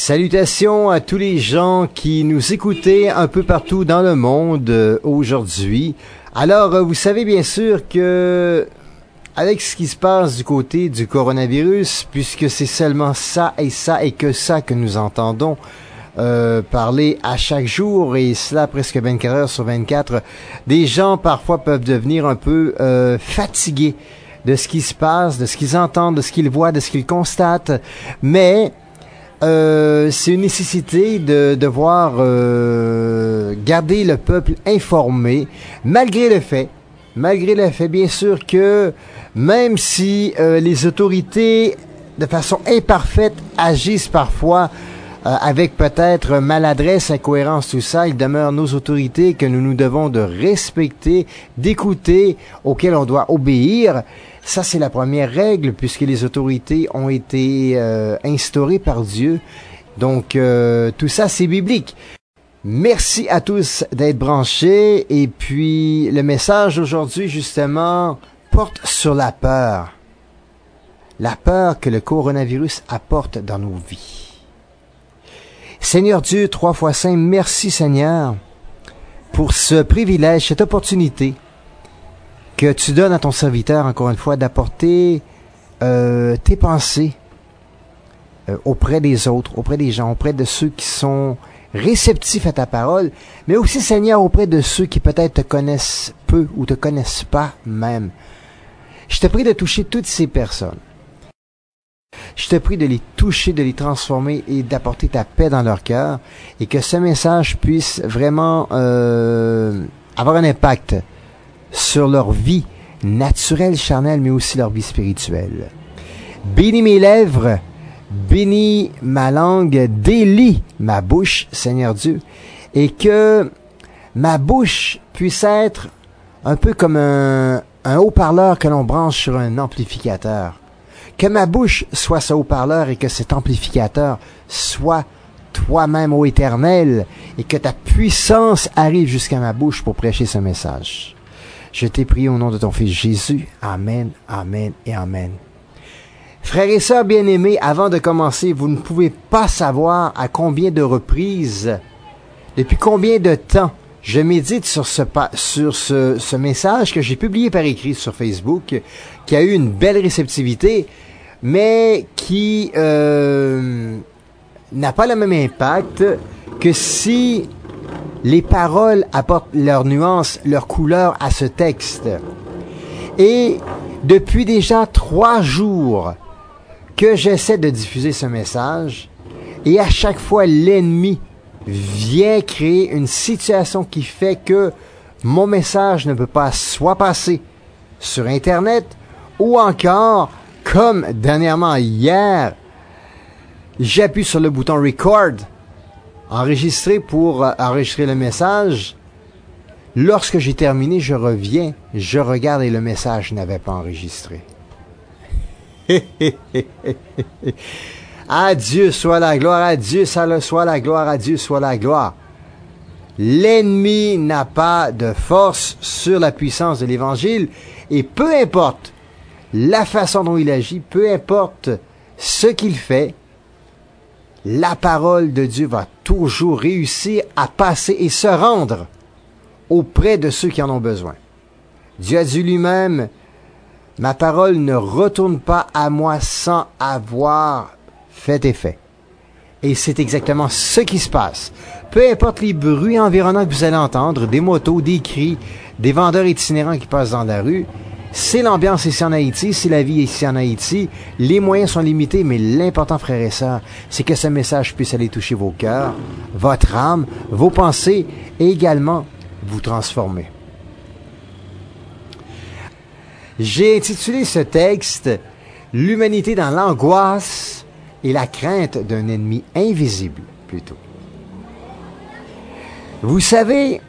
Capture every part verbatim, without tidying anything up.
Salutations à tous les gens qui nous écoutaient un peu partout dans le monde euh, aujourd'hui. Alors, euh, vous savez bien sûr que avec ce qui se passe du côté du coronavirus, puisque c'est seulement ça et ça et que ça que nous entendons euh, parler à chaque jour, et cela presque vingt-quatre heures sur vingt-quatre, des gens parfois peuvent devenir un peu euh, fatigués de ce qui se passe, de ce qu'ils entendent, de ce qu'ils voient, de ce qu'ils constatent, mais Euh, c'est une nécessité de devoir euh, garder le peuple informé, malgré le fait, malgré le fait bien sûr que même si euh, les autorités de façon imparfaite agissent parfois euh, avec peut-être maladresse, incohérence, tout ça, il demeure nos autorités que nous nous devons de respecter, d'écouter, auxquelles on doit obéir. Ça, c'est la première règle, puisque les autorités ont été euh, instaurées par Dieu. Donc, euh, tout ça, c'est biblique. Merci à tous d'être branchés. Et puis, le message aujourd'hui, justement, porte sur la peur. La peur que le coronavirus apporte dans nos vies. Seigneur Dieu, trois fois saint, merci Seigneur pour ce privilège, cette opportunité que tu donnes à ton serviteur, encore une fois, d'apporter euh, tes pensées euh, auprès des autres, auprès des gens, auprès de ceux qui sont réceptifs à ta parole, mais aussi, Seigneur, auprès de ceux qui peut-être te connaissent peu ou te connaissent pas même. Je te prie de toucher toutes ces personnes. Je te prie de les toucher, de les transformer et d'apporter ta paix dans leur cœur, et que ce message puisse vraiment euh, avoir un impact sur leur vie naturelle, charnelle, mais aussi leur vie spirituelle. Bénis mes lèvres, bénis ma langue, délie ma bouche, Seigneur Dieu, et que ma bouche puisse être un peu comme un, un haut-parleur que l'on branche sur un amplificateur. Que ma bouche soit ce haut-parleur et que cet amplificateur soit toi-même, ô Éternel, et que ta puissance arrive jusqu'à ma bouche pour prêcher ce message. Je t'ai prié au nom de ton Fils Jésus. Amen, amen et amen. Frères et sœurs bien-aimés, avant de commencer, vous ne pouvez pas savoir à combien de reprises, depuis combien de temps, je médite sur ce, sur ce, ce message que j'ai publié par écrit sur Facebook, qui a eu une belle réceptivité, mais qui euh, n'a pas le même impact que si les paroles apportent leur nuance, leur couleur à ce texte. Et depuis déjà trois jours que j'essaie de diffuser ce message, et à chaque fois l'ennemi vient créer une situation qui fait que mon message ne peut pas soit passer sur Internet, ou encore, comme dernièrement hier, j'appuie sur le bouton record, enregistrer pour euh, enregistrer le message. Lorsque j'ai terminé, je reviens, je regarde et le message n'avait pas enregistré. À Dieu soit la gloire, à Dieu soit la gloire, à Dieu soit la gloire. L'ennemi n'a pas de force sur la puissance de l'Évangile, et peu importe la façon dont il agit, peu importe ce qu'il fait, la parole de Dieu va toujours réussir à passer et se rendre auprès de ceux qui en ont besoin. Dieu a dit lui-même, « Ma parole ne retourne pas à moi sans avoir fait effet. » Et c'est exactement ce qui se passe. Peu importe les bruits environnants que vous allez entendre, des motos, des cris, des vendeurs itinérants qui passent dans la rue, c'est l'ambiance ici en Haïti, c'est la vie ici en Haïti. Les moyens sont limités, mais l'important, frères et sœurs, c'est que ce message puisse aller toucher vos cœurs, votre âme, vos pensées, et également vous transformer. J'ai intitulé ce texte « L'humanité dans l'angoisse et la crainte d'un ennemi invisible », plutôt. Vous savez,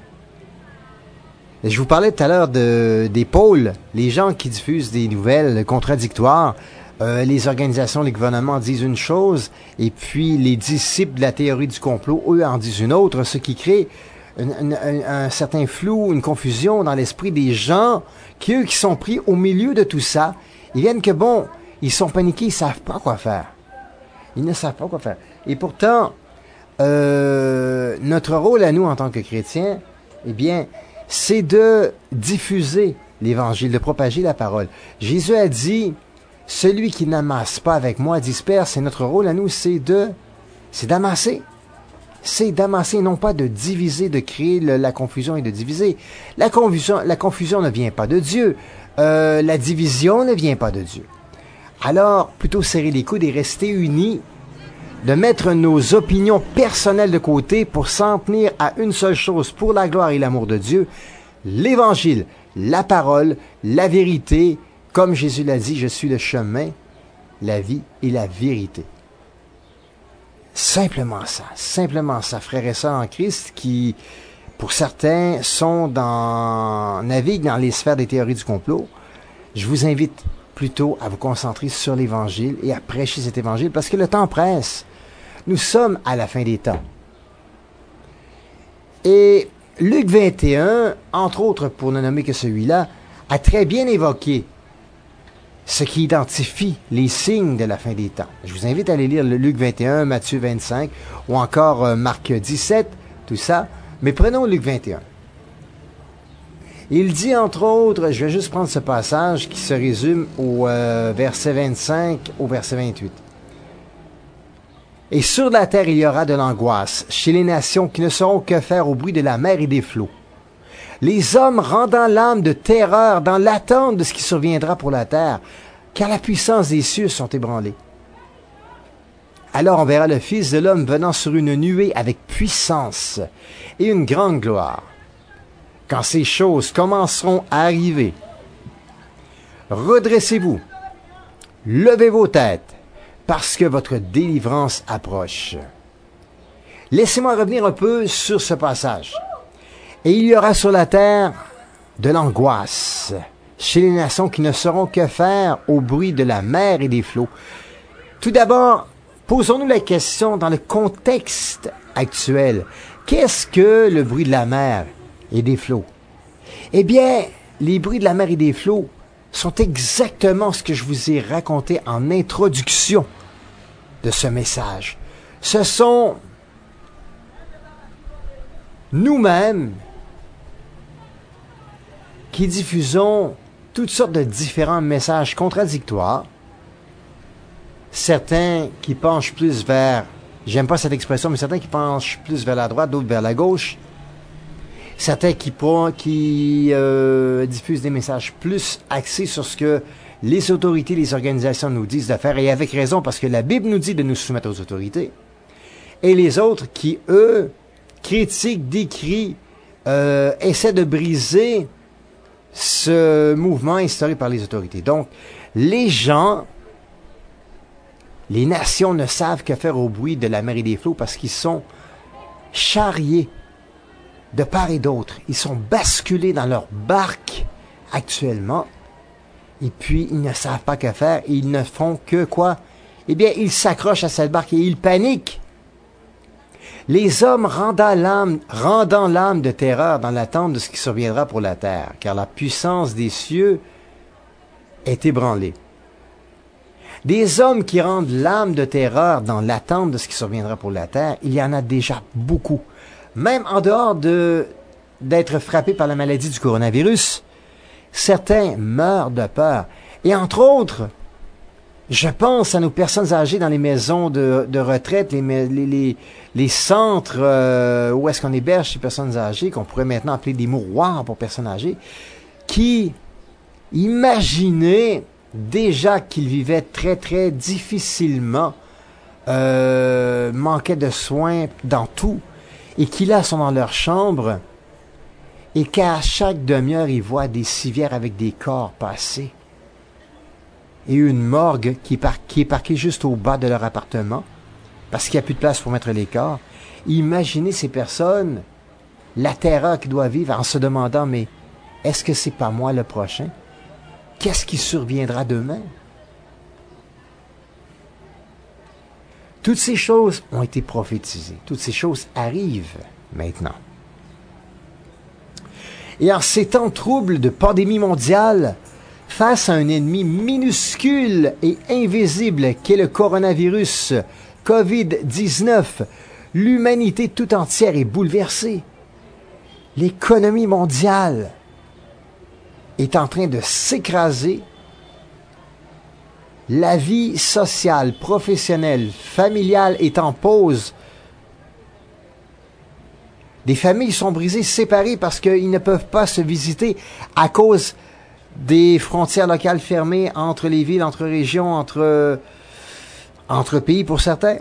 je vous parlais tout à l'heure de, des pôles, les gens qui diffusent des nouvelles contradictoires. Euh, les organisations, les gouvernements disent une chose, et puis les disciples de la théorie du complot, eux, en disent une autre, ce qui crée un, un, un certain flou, une confusion dans l'esprit des gens qui, eux, qui sont pris au milieu de tout ça. Ils viennent que, bon, ils sont paniqués, ils savent pas quoi faire. Ils ne savent pas quoi faire. Et pourtant, euh, notre rôle à nous en tant que chrétiens, eh bien, c'est de diffuser l'Évangile, de propager la parole. Jésus a dit, celui qui n'amasse pas avec moi disperse, et notre rôle à nous, c'est de, c'est d'amasser. C'est d'amasser, non pas de diviser, de créer le, la confusion et de diviser. La confusion, la confusion ne vient pas de Dieu. Euh, la division ne vient pas de Dieu. Alors, plutôt serrer les coudes et rester unis, de mettre nos opinions personnelles de côté pour s'en tenir à une seule chose pour la gloire et l'amour de Dieu, l'Évangile, la parole, la vérité, comme Jésus l'a dit, je suis le chemin, la vie et la vérité. Simplement ça, simplement ça, frères et sœurs en Christ, qui, pour certains, sont dans, naviguent dans les sphères des théories du complot. Je vous invite plutôt à vous concentrer sur l'Évangile et à prêcher cet Évangile, parce que le temps presse. Nous sommes à la fin des temps. Et Luc vingt et un, entre autres, pour ne nommer que celui-là, a très bien évoqué ce qui identifie les signes de la fin des temps. Je vous invite à aller lire le Luc vingt et un, Matthieu vingt-cinq, ou encore euh, Marc dix-sept, tout ça. Mais prenons Luc vingt et un. Il dit, entre autres, je vais juste prendre ce passage qui se résume au euh, verset vingt-cinq au verset vingt-huit. « Et sur la terre il y aura de l'angoisse chez les nations qui ne sauront que faire au bruit de la mer et des flots. Les hommes rendant l'âme de terreur dans l'attente de ce qui surviendra pour la terre, car la puissance des cieux sont ébranlés. Alors on verra le Fils de l'homme venant sur une nuée avec puissance et une grande gloire. Quand ces choses commenceront à arriver, redressez-vous, levez vos têtes, parce que votre délivrance approche. » Laissez-moi revenir un peu sur ce passage. « Et il y aura sur la terre de l'angoisse chez les nations qui ne sauront que faire au bruit de la mer et des flots. » Tout d'abord, posons-nous la question dans le contexte actuel. Qu'est-ce que le bruit de la mer et des flots? Eh bien, les bruits de la mer et des flots sont exactement ce que je vous ai raconté en introduction de ce message. Ce sont nous-mêmes qui diffusons toutes sortes de différents messages contradictoires. Certains qui penchent plus vers, j'aime pas cette expression, mais certains qui penchent plus vers la droite, d'autres vers la gauche. Certains qui, qui euh, diffusent des messages plus axés sur ce que les autorités, les organisations nous disent de faire, et avec raison, parce que la Bible nous dit de nous soumettre aux autorités. Et les autres qui, eux, critiquent, décrient, euh, essaient de briser ce mouvement instauré par les autorités. Donc, les gens, les nations ne savent que faire au bruit de la mer et des flots parce qu'ils sont charriés de part et d'autre. Ils sont basculés dans leur barque actuellement. Et puis, ils ne savent pas que faire. Et ils ne font que quoi? Eh bien, ils s'accrochent à cette barque et ils paniquent. Les hommes rendant l'âme, rendant l'âme de terreur dans l'attente de ce qui surviendra pour la terre, car la puissance des cieux est ébranlée. Des hommes qui rendent l'âme de terreur dans l'attente de ce qui surviendra pour la terre, il y en a déjà beaucoup. Même en dehors de d'être frappés par la maladie du coronavirus, certains meurent de peur. Et entre autres, je pense à nos personnes âgées dans les maisons de, de retraite, les, les, les, les centres euh, où est-ce qu'on héberge ces personnes âgées, qu'on pourrait maintenant appeler des mouroirs pour personnes âgées, qui imaginaient déjà qu'ils vivaient très, très difficilement, euh, manquaient de soins dans tout, et qui là sont dans leur chambre, et qu'à chaque demi-heure, ils voient des civières avec des corps passer, et une morgue qui est, par, qui est parquée juste au bas de leur appartement, parce qu'il n'y a plus de place pour mettre les corps. Imaginez ces personnes, la terreur qu'ils doivent vivre en se demandant, mais est-ce que c'est pas moi le prochain? Qu'est-ce qui surviendra demain? Toutes ces choses ont été prophétisées. Toutes ces choses arrivent maintenant. Et en ces temps troubles de pandémie mondiale, face à un ennemi minuscule et invisible qu'est le coronavirus covid dix-neuf, l'humanité tout entière est bouleversée. L'économie mondiale est en train de s'écraser. La vie sociale, professionnelle, familiale est en pause. Des familles sont brisées, séparées parce qu'ils ne peuvent pas se visiter à cause des frontières locales fermées entre les villes, entre régions, entre, entre pays pour certains.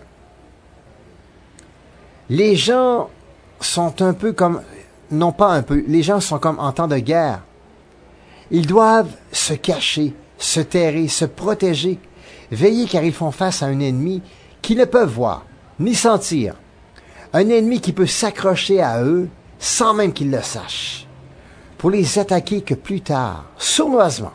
Les gens sont un peu comme, non pas un peu, les gens sont comme en temps de guerre. Ils doivent se cacher, se terrer, se protéger, veiller car ils font face à un ennemi qu'ils ne peuvent voir, ni sentir. Un ennemi qui peut s'accrocher à eux sans même qu'ils le sachent, pour les attaquer que plus tard, sournoisement.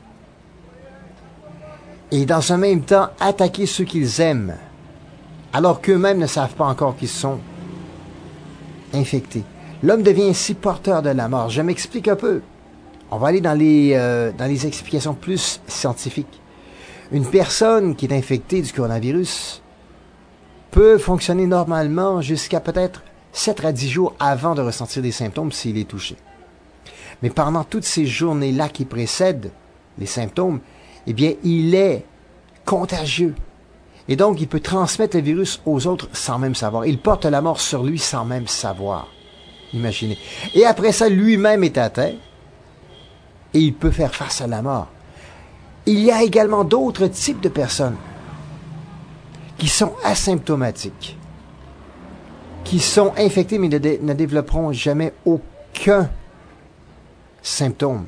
Et dans un même temps, attaquer ceux qu'ils aiment, alors qu'eux-mêmes ne savent pas encore qu'ils sont infectés. L'homme devient ainsi porteur de la mort. Je m'explique un peu. On va aller dans les, euh, dans les explications plus scientifiques. Une personne qui est infectée du coronavirus peut fonctionner normalement jusqu'à peut-être sept à dix jours avant de ressentir des symptômes s'il est touché. Mais pendant toutes ces journées-là qui précèdent les symptômes, eh bien, il est contagieux. Et donc, il peut transmettre le virus aux autres sans même savoir. Il porte la mort sur lui sans même savoir. Imaginez. Et après ça, lui-même est atteint et il peut faire face à la mort. Il y a également d'autres types de personnes qui sont asymptomatiques, qui sont infectés mais ne, dé- ne développeront jamais aucun symptôme.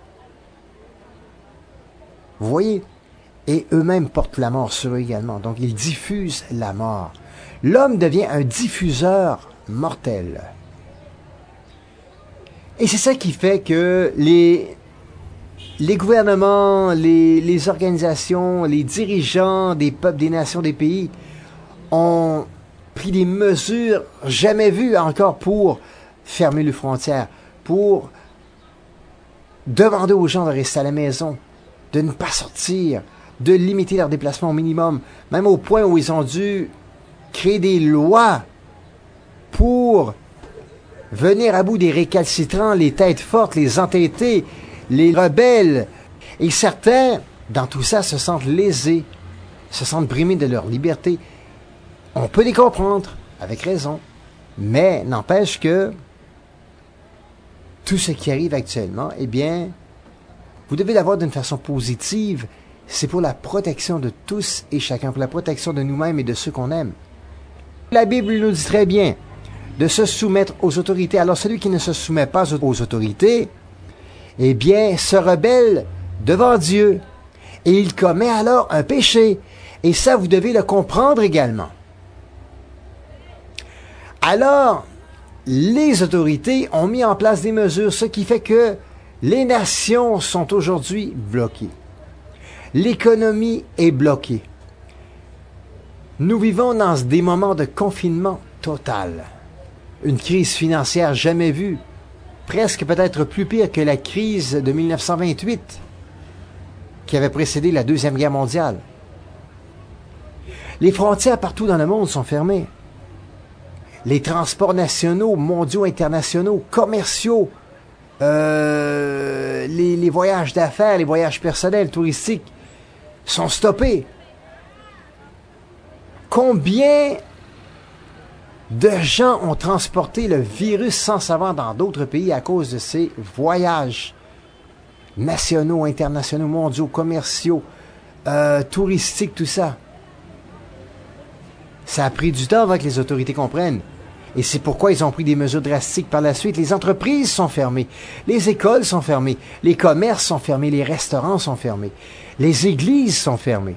Vous voyez? Et eux-mêmes portent la mort sur eux également. Donc, ils diffusent la mort. L'homme devient un diffuseur mortel. Et c'est ça qui fait que les, les gouvernements, les, les organisations, les dirigeants des peuples, des nations, des pays ont pris des mesures jamais vues encore pour fermer les frontières, pour demander aux gens de rester à la maison, de ne pas sortir, de limiter leurs déplacements au minimum, même au point où ils ont dû créer des lois pour venir à bout des récalcitrants, les têtes fortes, les entêtés, les rebelles. Et certains, dans tout ça, se sentent lésés, se sentent brimés de leur liberté. On peut les comprendre, avec raison, mais n'empêche que tout ce qui arrive actuellement, eh bien, vous devez l'avoir d'une façon positive. C'est pour la protection de tous et chacun, pour la protection de nous-mêmes et de ceux qu'on aime. La Bible nous dit très bien de se soumettre aux autorités. Alors celui qui ne se soumet pas aux autorités, eh bien, se rebelle devant Dieu. Et il commet alors un péché. Et ça, vous devez le comprendre également. Alors, les autorités ont mis en place des mesures, ce qui fait que les nations sont aujourd'hui bloquées. L'économie est bloquée. Nous vivons dans des moments de confinement total. Une crise financière jamais vue, presque peut-être plus pire que la crise de mille neuf cent vingt-huit, qui avait précédé la Deuxième Guerre mondiale. Les frontières partout dans le monde sont fermées. Les transports nationaux, mondiaux, internationaux, commerciaux, euh, les, les voyages d'affaires, les voyages personnels, touristiques, sont stoppés. Combien de gens ont transporté le virus sans savoir dans d'autres pays à cause de ces voyages nationaux, internationaux, mondiaux, commerciaux, euh, touristiques, tout ça? Ça a pris du temps avant que les autorités comprennent. Et c'est pourquoi ils ont pris des mesures drastiques par la suite. Les entreprises sont fermées, les écoles sont fermées, les commerces sont fermés, les restaurants sont fermés, les églises sont fermées.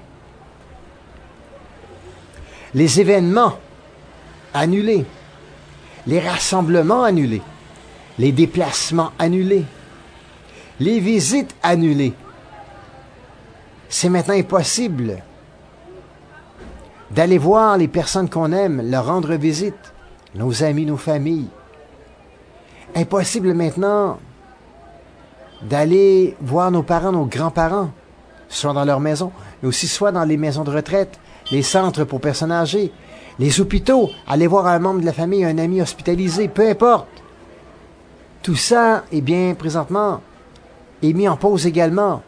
Les événements annulés, les rassemblements annulés, les déplacements annulés, les visites annulées. C'est maintenant impossible d'aller voir les personnes qu'on aime, leur rendre visite, nos amis, nos familles. Impossible maintenant d'aller voir nos parents, nos grands-parents, soit dans leur maison, mais aussi soit dans les maisons de retraite, les centres pour personnes âgées, Les hôpitaux, aller voir un membre de la famille, un ami hospitalisé, peu importe. Tout ça, eh bien, présentement, est mis en pause également.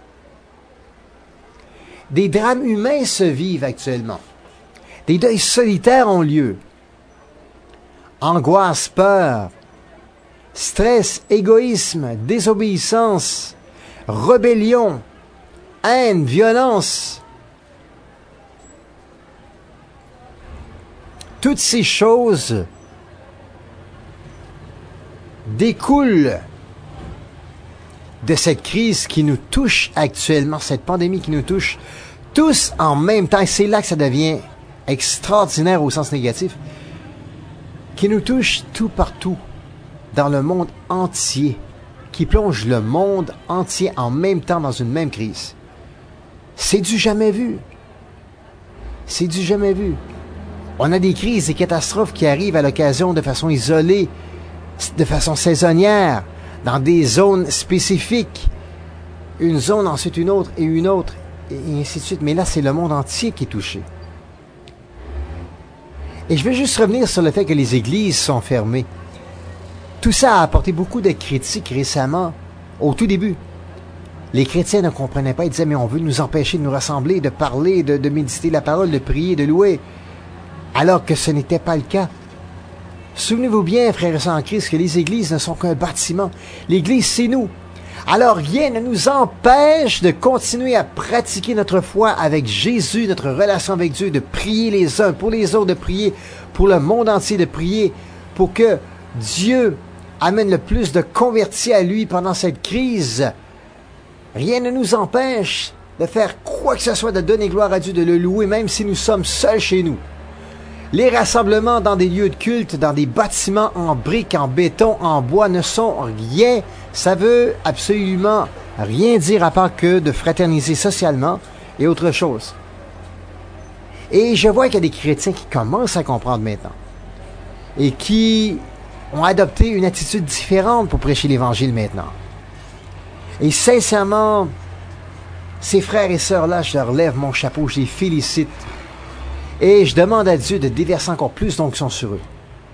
Des drames humains se vivent actuellement. Des deuils solitaires ont lieu. Angoisse, peur, stress, égoïsme, désobéissance, rébellion, haine, violence. Toutes ces choses découlent de cette crise qui nous touche actuellement, cette pandémie qui nous touche tous en même temps. Et c'est là que ça devient extraordinaire au sens négatif, qui nous touche tout partout, dans le monde entier, qui plonge le monde entier en même temps dans une même crise. C'est du jamais vu. C'est du jamais vu. On a des crises, des catastrophes qui arrivent à l'occasion de façon isolée, de façon saisonnière, dans des zones spécifiques. Une zone, ensuite une autre, et une autre, et ainsi de suite. Mais là, c'est le monde entier qui est touché. Et je veux juste revenir sur le fait que les églises sont fermées. Tout ça a apporté beaucoup de critiques récemment, au tout début. Les chrétiens ne comprenaient pas, ils disaient, mais on veut nous empêcher de nous rassembler, de parler, de, de méditer la parole, de prier, de louer. Alors que ce n'était pas le cas. Souvenez-vous bien, frères et sœurs en Christ, que les églises ne sont qu'un bâtiment. L'église, c'est nous. Alors rien ne nous empêche de continuer à pratiquer notre foi avec Jésus, notre relation avec Dieu, de prier les uns pour les autres, de prier pour le monde entier, de prier pour que Dieu amène le plus de convertis à lui pendant cette crise. Rien ne nous empêche de faire quoi que ce soit, de donner gloire à Dieu, de le louer, même si nous sommes seuls chez nous. Les rassemblements dans des lieux de culte, dans des bâtiments en briques, en béton, en bois ne sont rien. Ça veut absolument rien dire à part que de fraterniser socialement et autre chose. Et je vois qu'il y a des chrétiens qui commencent à comprendre maintenant et qui ont adopté une attitude différente pour prêcher l'Évangile maintenant. Et sincèrement, ces frères et sœurs-là, je leur lève mon chapeau, je les félicite. Et je demande à Dieu de déverser encore plus d'onction sur eux.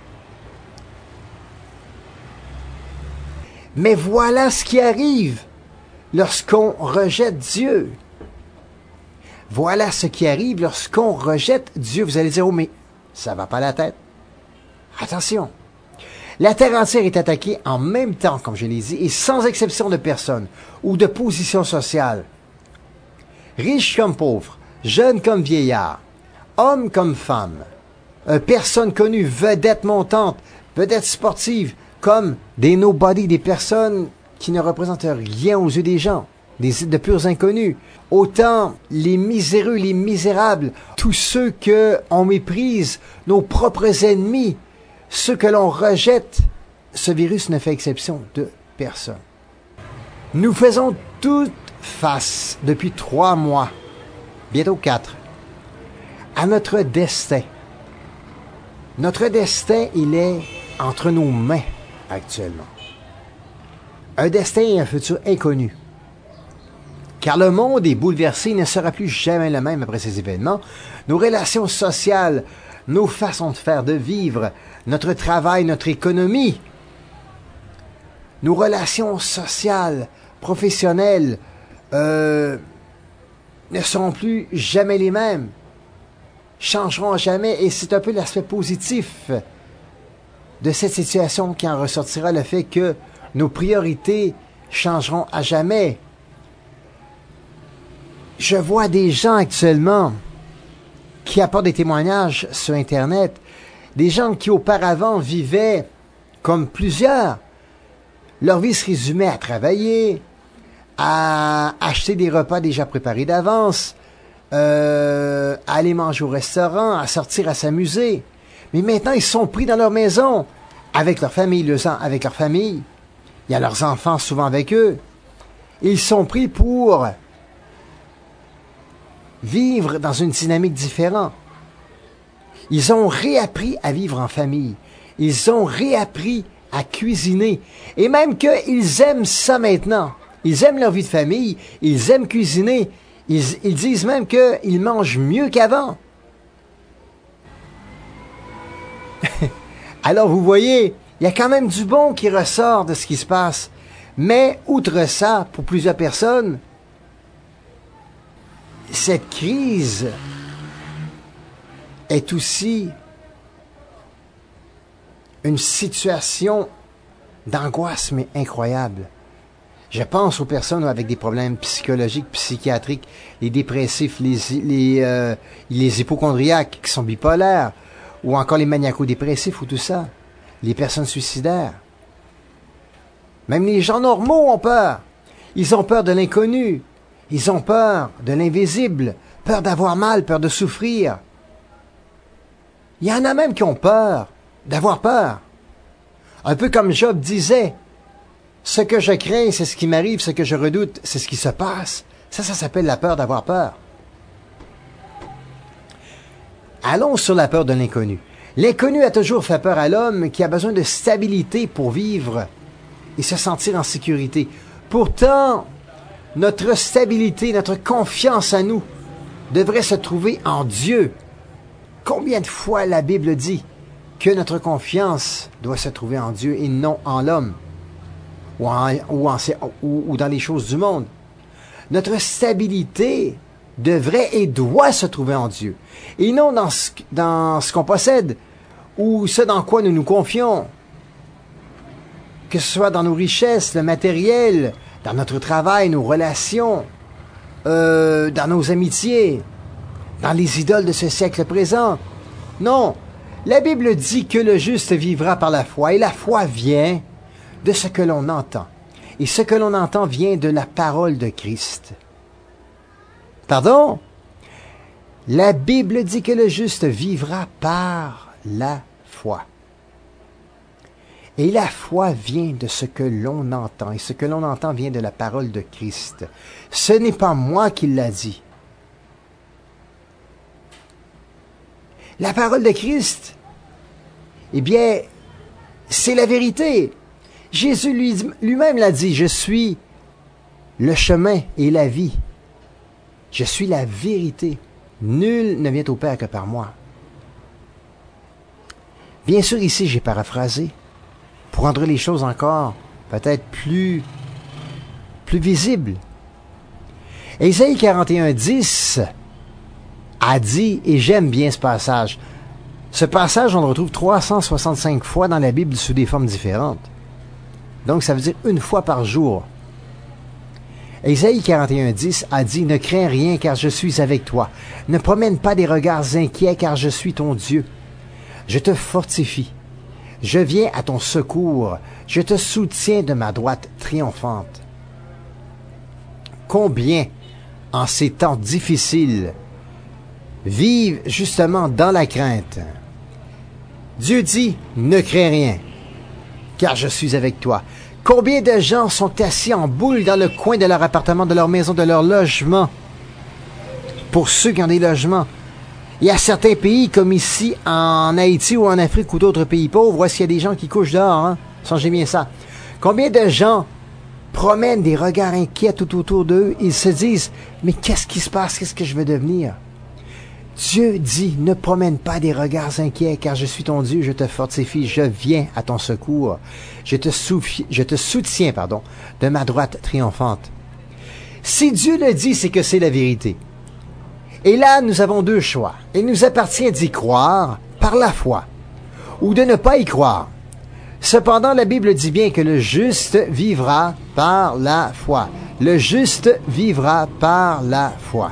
Mais voilà ce qui arrive lorsqu'on rejette Dieu. Voilà ce qui arrive lorsqu'on rejette Dieu. Vous allez dire, oh mais ça va pas la tête. Attention. La terre entière est attaquée en même temps, comme je l'ai dit, et sans exception de personne ou de position sociale. Riche comme pauvre, jeune comme vieillard, homme comme femme, euh, personnes connues, vedettes montantes, vedettes sportives, comme des nobody, des personnes qui ne représentent rien aux yeux des gens, des, de purs inconnus. Autant les miséreux, les misérables, tous ceux que on méprise, nos propres ennemis, ceux que l'on rejette, ce virus ne fait exception de personne. Nous faisons toutes face depuis trois mois, bientôt quatre, à notre destin. Notre destin, il est entre nos mains actuellement. Un destin et un futur inconnu. Car le monde est bouleversé, il ne sera plus jamais le même après ces événements. Nos relations sociales, nos façons de faire, de vivre, notre travail, notre économie, nos relations sociales, professionnelles, euh, ne seront plus jamais les mêmes, changeront à jamais, et c'est un peu l'aspect positif de cette situation qui en ressortira, le fait que nos priorités changeront à jamais. Je vois des gens actuellement qui apportent des témoignages sur Internet, des gens qui auparavant vivaient comme plusieurs. Leur vie se résumait à travailler, à acheter des repas déjà préparés d'avance, euh, à aller manger au restaurant, à sortir, à s'amuser. Mais maintenant, ils sont pris dans leur maison, avec leur famille, avec leur famille. Il y a leurs enfants souvent avec eux. Ils sont pris pour vivre dans une dynamique différente. Ils ont réappris à vivre en famille. Ils ont réappris à cuisiner. Et même qu'ils aiment ça maintenant. Ils aiment leur vie de famille. Ils aiment cuisiner. Ils, ils disent même qu'ils mangent mieux qu'avant. Alors vous voyez, il y a quand même du bon qui ressort de ce qui se passe. Mais, outre ça, pour plusieurs personnes, cette crise est aussi une situation d'angoisse, mais incroyable. Je pense aux personnes avec des problèmes psychologiques, psychiatriques, les dépressifs, les, les, euh, les hypochondriaques qui sont bipolaires, ou encore les maniaco-dépressifs ou tout ça, les personnes suicidaires. Même les gens normaux ont peur. Ils ont peur de l'inconnu. Ils ont peur de l'invisible, peur d'avoir mal, peur de souffrir. Il y en a même qui ont peur d'avoir peur. Un peu comme Job disait, ce que je crains, c'est ce qui m'arrive, ce que je redoute, c'est ce qui se passe. Ça, ça s'appelle la peur d'avoir peur. Allons sur la peur de l'inconnu. L'inconnu a toujours fait peur à l'homme qui a besoin de stabilité pour vivre et se sentir en sécurité. Pourtant, notre stabilité, notre confiance en nous devrait se trouver en Dieu. Combien de fois la Bible dit que notre confiance doit se trouver en Dieu et non en l'homme ou, en, ou, en, ou, ou dans les choses du monde? Notre stabilité devrait et doit se trouver en Dieu et non dans ce, dans ce qu'on possède ou ce dans quoi nous nous confions. Que ce soit dans nos richesses, le matériel, dans notre travail, nos relations, euh, dans nos amitiés, dans les idoles de ce siècle présent. Non, la Bible dit que le juste vivra par la foi, et la foi vient de ce que l'on entend. Et ce que l'on entend vient de la parole de Christ. Pardon? La Bible dit que le juste vivra par la foi. Et la foi vient de ce que l'on entend. Et ce que l'on entend vient de la parole de Christ. Ce n'est pas moi qui l'a dit. La parole de Christ, eh bien, c'est la vérité. Jésus lui, lui-même l'a dit, je suis le chemin et la vie. Je suis la vérité. Nul ne vient au Père que par moi. Bien sûr, ici, j'ai paraphrasé pour rendre les choses encore peut-être plus, plus visibles. Ésaïe quarante et un, dix a dit, et j'aime bien ce passage, ce passage, on le retrouve trois cent soixante-cinq fois dans la Bible sous des formes différentes. Donc, ça veut dire une fois par jour. Ésaïe quarante et un, dix a dit, « Ne crains rien, car je suis avec toi. Ne promène pas des regards inquiets, car je suis ton Dieu. Je te fortifie. Je viens à ton secours. Je te soutiens de ma droite triomphante. » Combien, en ces temps difficiles, vivent justement dans la crainte. Dieu dit, « Ne crains rien, car je suis avec toi. » Combien de gens sont assis en boule dans le coin de leur appartement, de leur maison, de leur logement? Pour ceux qui ont des logements. Il y a certains pays, comme ici, en Haïti ou en Afrique ou d'autres pays pauvres, voici, il y a des gens qui couchent dehors, hein? Songez bien ça. Combien de gens promènent des regards inquiets tout autour d'eux? Ils se disent, mais qu'est-ce qui se passe? Qu'est-ce que je vais devenir? Dieu dit, ne promène pas des regards inquiets, car je suis ton Dieu, je te fortifie, je viens à ton secours. Je te, soufi- je te soutiens, pardon, de ma droite triomphante. Si Dieu le dit, c'est que c'est la vérité. Et là, nous avons deux choix. Il nous appartient d'y croire par la foi, ou de ne pas y croire. Cependant, la Bible dit bien que le juste vivra par la foi. Le juste vivra par la foi.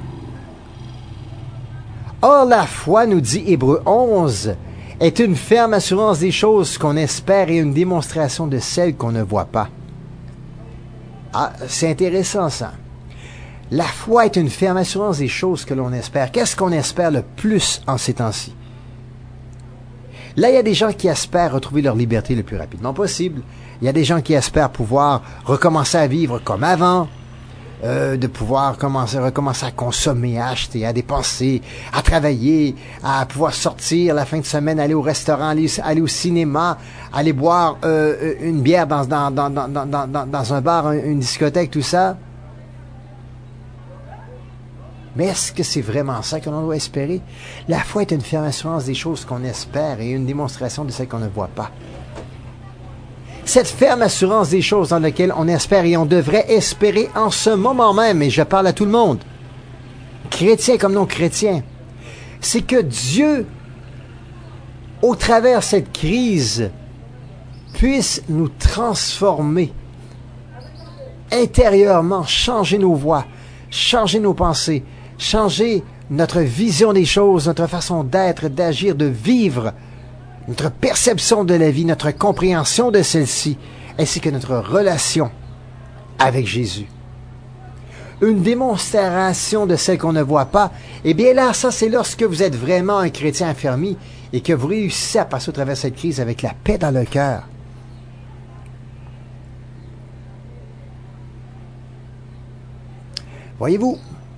Or, la foi, nous dit Hébreux onze, est une ferme assurance des choses qu'on espère et une démonstration de celles qu'on ne voit pas. Ah, c'est intéressant ça. La foi est une ferme assurance des choses que l'on espère. Qu'est-ce qu'on espère le plus en ces temps-ci? Là, il y a des gens qui espèrent retrouver leur liberté le plus rapidement possible. Il y a des gens qui espèrent pouvoir recommencer à vivre comme avant. Euh, de pouvoir commencer, recommencer à consommer, à acheter, à dépenser, à travailler, à pouvoir sortir la fin de semaine, aller au restaurant, aller, aller au cinéma, aller boire euh, une bière dans, dans, dans, dans, dans, dans, dans un bar, une discothèque, tout ça. Mais est-ce que c'est vraiment ça que l'on doit espérer? La foi est une ferme assurance des choses qu'on espère et une démonstration de celles qu'on ne voit pas. Cette ferme assurance des choses dans lesquelles on espère et on devrait espérer en ce moment même, et je parle à tout le monde, chrétien comme non chrétien, c'est que Dieu, au travers de cette crise, puisse nous transformer intérieurement, changer nos voies, changer nos pensées, changer notre vision des choses, notre façon d'être, d'agir, de vivre, notre perception de la vie, notre compréhension de celle-ci, ainsi que notre relation avec Jésus. Une démonstration de celle qu'on ne voit pas, eh bien là, ça c'est lorsque vous êtes vraiment un chrétien affermi et que vous réussissez à passer au travers de cette crise avec la paix dans le cœur. Voyez-vous,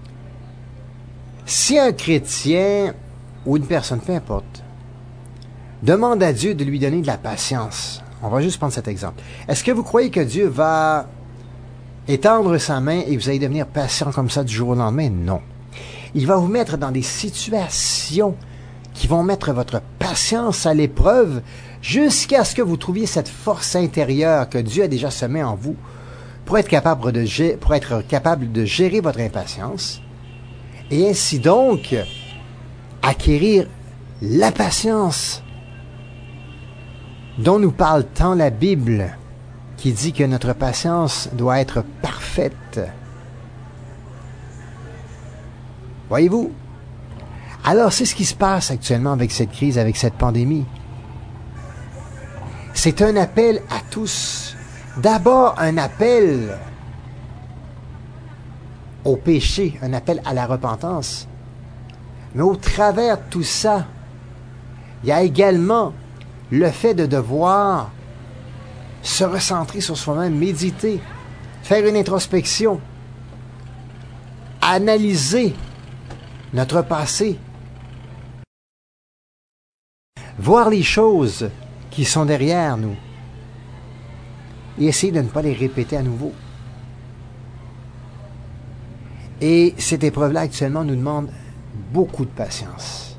si un chrétien ou une personne, peu importe, demande à Dieu de lui donner de la patience, on va juste prendre cet exemple. Est-ce que vous croyez que Dieu va étendre sa main et vous allez devenir patient comme ça du jour au lendemain? Non. Il va vous mettre dans des situations qui vont mettre votre patience à l'épreuve jusqu'à ce que vous trouviez cette force intérieure que Dieu a déjà semée en vous pour être capable de, gé- pour être capable de gérer votre impatience et ainsi donc acquérir la patience dont nous parle tant la Bible, qui dit que notre patience doit être parfaite. Voyez-vous? Alors, c'est ce qui se passe actuellement avec cette crise, avec cette pandémie. C'est un appel à tous. D'abord, un appel au péché, un appel à la repentance. Mais au travers de tout ça, il y a également le fait de devoir se recentrer sur soi-même, méditer, faire une introspection, analyser notre passé, voir les choses qui sont derrière nous et essayer de ne pas les répéter à nouveau. Et cette épreuve-là, actuellement, nous demande beaucoup de patience.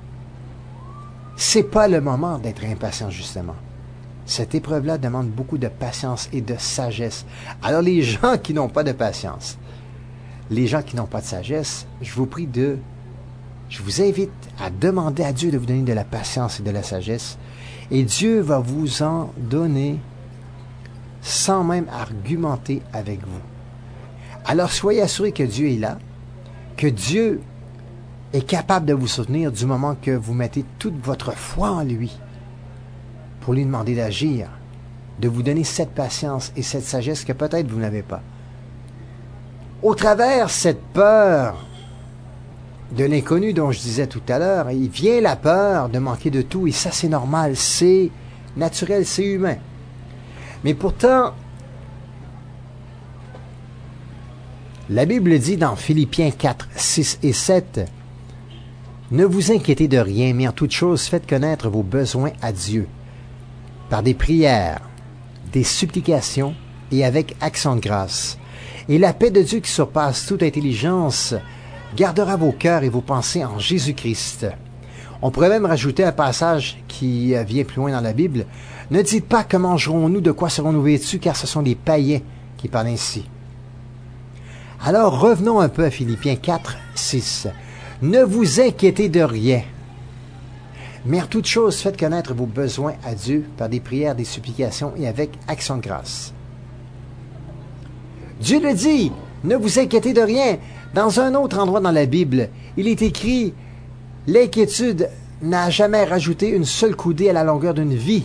C'est pas le moment d'être impatient, justement. Cette épreuve-là demande beaucoup de patience et de sagesse. Alors, les gens qui n'ont pas de patience, les gens qui n'ont pas de sagesse, je vous prie de... Je vous invite à demander à Dieu de vous donner de la patience et de la sagesse. Et Dieu va vous en donner sans même argumenter avec vous. Alors, soyez assurés que Dieu est là, que Dieu est capable de vous soutenir du moment que vous mettez toute votre foi en lui pour lui demander d'agir, de vous donner cette patience et cette sagesse que peut-être vous n'avez pas. Au travers cette peur de l'inconnu dont je disais tout à l'heure, il vient la peur de manquer de tout, et ça c'est normal, c'est naturel, c'est humain. Mais pourtant, la Bible dit dans Philippiens quatre, six et sept, « Ne vous inquiétez de rien, mais en toute chose faites connaître vos besoins à Dieu, par des prières, des supplications et avec action de grâce. Et la paix de Dieu qui surpasse toute intelligence gardera vos cœurs et vos pensées en Jésus-Christ. » On pourrait même rajouter un passage qui vient plus loin dans la Bible. « Ne dites pas que mangerons-nous, de quoi serons-nous vêtus, car ce sont des païens qui parlent ainsi. » Alors revenons un peu à Philippiens quatre, six. « Ne vous inquiétez de rien, mais en toute chose faites connaître vos besoins à Dieu par des prières, des supplications et avec action de grâce. » Dieu le dit, ne vous inquiétez de rien. Dans un autre endroit dans la Bible, il est écrit, l'inquiétude n'a jamais rajouté une seule coudée à la longueur d'une vie.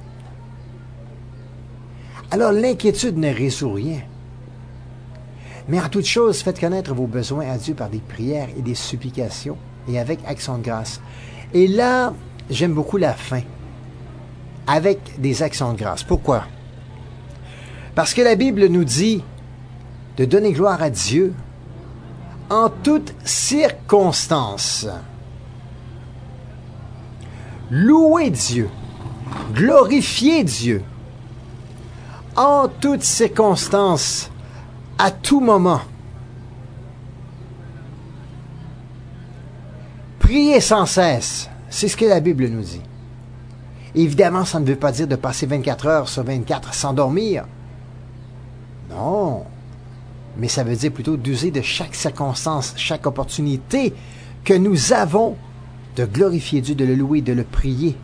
Alors l'inquiétude ne résout rien. Mais en toute chose, faites connaître vos besoins à Dieu par des prières et des supplications et avec action de grâce. Et là, j'aime beaucoup la fin. Avec des actions de grâce. Pourquoi? Parce que la Bible nous dit de donner gloire à Dieu en toutes circonstances. Louer Dieu. Glorifier Dieu. En toutes circonstances. À tout moment. Priez sans cesse. C'est ce que la Bible nous dit. Évidemment, ça ne veut pas dire de passer vingt-quatre heures sur vingt-quatre sans dormir. Non. Mais ça veut dire plutôt d'user de chaque circonstance, chaque opportunité que nous avons de glorifier Dieu, de le louer, de le prier.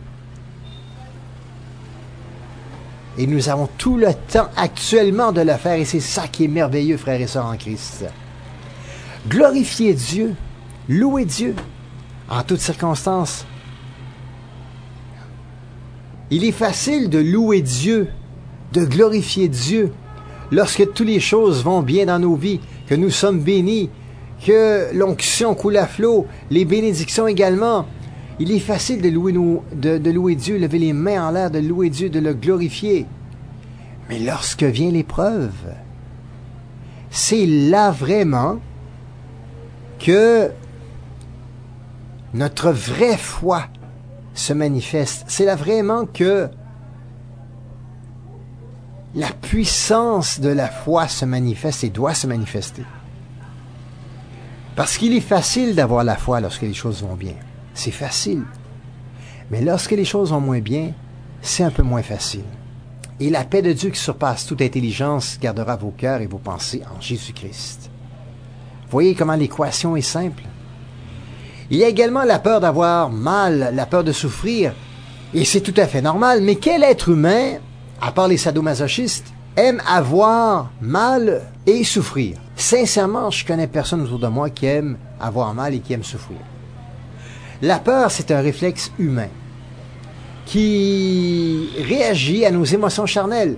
Et nous avons tout le temps actuellement de le faire, et c'est ça qui est merveilleux, frères et sœurs en Christ. Glorifier Dieu, louer Dieu, en toutes circonstances. Il est facile de louer Dieu, de glorifier Dieu, lorsque toutes les choses vont bien dans nos vies, que nous sommes bénis, que l'onction coule à flot, les bénédictions également. Il est facile de louer, nos, de, de louer Dieu, lever les mains en l'air, de louer Dieu, de le glorifier. Mais lorsque vient l'épreuve, c'est là vraiment que notre vraie foi se manifeste. C'est là vraiment que la puissance de la foi se manifeste et doit se manifester. Parce qu'il est facile d'avoir la foi lorsque les choses vont bien. C'est facile. Mais lorsque les choses vont moins bien, c'est un peu moins facile. Et la paix de Dieu qui surpasse toute intelligence gardera vos cœurs et vos pensées en Jésus-Christ. Voyez comment l'équation est simple. Il y a également la peur d'avoir mal, la peur de souffrir. Et c'est tout à fait normal. Mais quel être humain, à part les sadomasochistes, aime avoir mal et souffrir? Sincèrement, je connais personne autour de moi qui aime avoir mal et qui aime souffrir. La peur, c'est un réflexe humain qui réagit à nos émotions charnelles.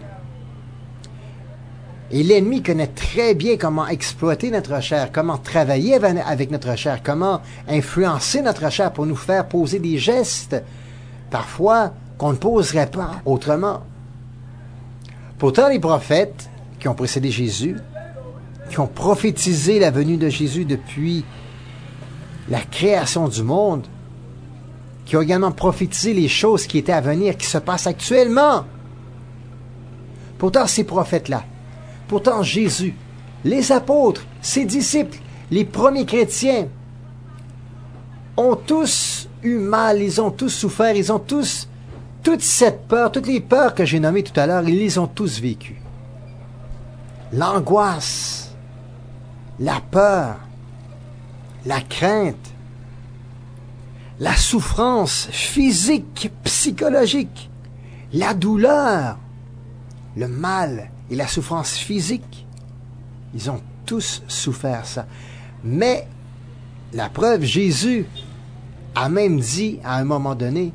Et l'ennemi connaît très bien comment exploiter notre chair, comment travailler avec notre chair, comment influencer notre chair pour nous faire poser des gestes, parfois, qu'on ne poserait pas autrement. Pourtant, les prophètes qui ont précédé Jésus, qui ont prophétisé la venue de Jésus depuis la création du monde, qui ont également prophétisé les choses qui étaient à venir, qui se passent actuellement. Pourtant, ces prophètes-là, pourtant Jésus, les apôtres, ses disciples, les premiers chrétiens, ont tous eu mal, ils ont tous souffert, ils ont tous, toute cette peur, toutes les peurs que j'ai nommées tout à l'heure, ils les ont tous vécues. L'angoisse, la peur, la crainte, la souffrance physique, psychologique, la douleur, le mal et la souffrance physique, ils ont tous souffert ça. Mais la preuve, Jésus a même dit à un moment donné,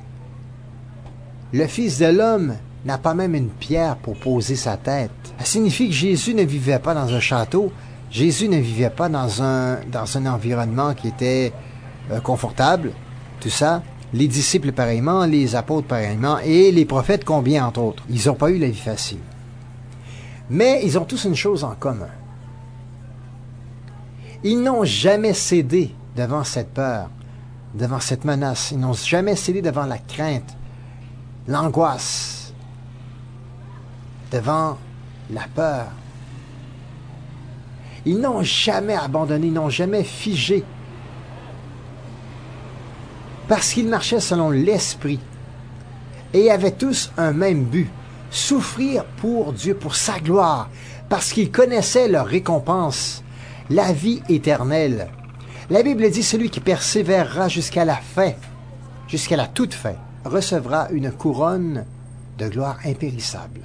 le Fils de l'homme n'a pas même une pierre pour poser sa tête. Ça signifie que Jésus ne vivait pas dans un château, Jésus ne vivait pas dans un, dans un environnement qui était euh, confortable, tout ça. Les disciples pareillement, les apôtres pareillement, et les prophètes combien entre autres. Ils n'ont pas eu la vie facile. Mais ils ont tous une chose en commun. Ils n'ont jamais cédé devant cette peur, devant cette menace. Ils n'ont jamais cédé devant la crainte, l'angoisse, devant la peur. Ils n'ont jamais abandonné, ils n'ont jamais figé. Parce qu'ils marchaient selon l'Esprit et avaient tous un même but, souffrir pour Dieu, pour sa gloire, parce qu'ils connaissaient leur récompense, la vie éternelle. La Bible dit, celui qui persévérera jusqu'à la fin, jusqu'à la toute fin, recevra une couronne de gloire impérissable.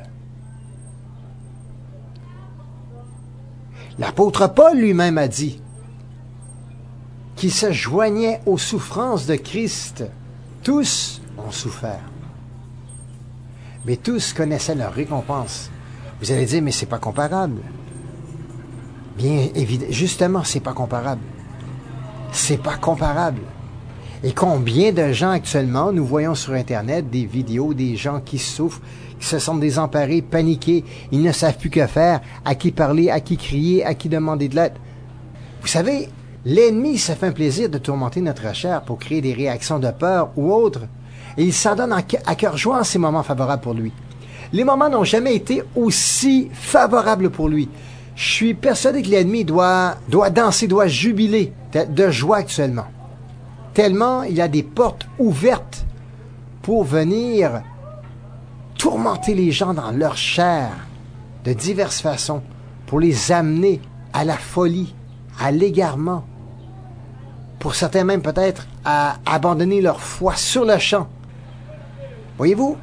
L'apôtre Paul lui-même a dit qu'il se joignait aux souffrances de Christ. Tous ont souffert. Mais tous connaissaient leur récompense. Vous allez dire, mais c'est pas comparable. Bien évidemment, justement, c'est pas comparable. C'est pas comparable. Et combien de gens actuellement, nous voyons sur Internet des vidéos des gens qui souffrent, qui se sentent désemparés, paniqués, ils ne savent plus que faire, à qui parler, à qui crier, à qui demander de l'aide. Vous savez, l'ennemi se fait un plaisir de tourmenter notre chair pour créer des réactions de peur ou autres. Et il s'en donne à cœur joie en ces moments favorables pour lui. Les moments n'ont jamais été aussi favorables pour lui. Je suis persuadé que l'ennemi doit, doit danser, doit jubiler de joie actuellement. tellement il y a des portes ouvertes pour venir tourmenter les gens dans leur chair de diverses façons, pour les amener à la folie, à l'égarement, pour certains même peut-être à abandonner leur foi sur le champ. Voyez-vous,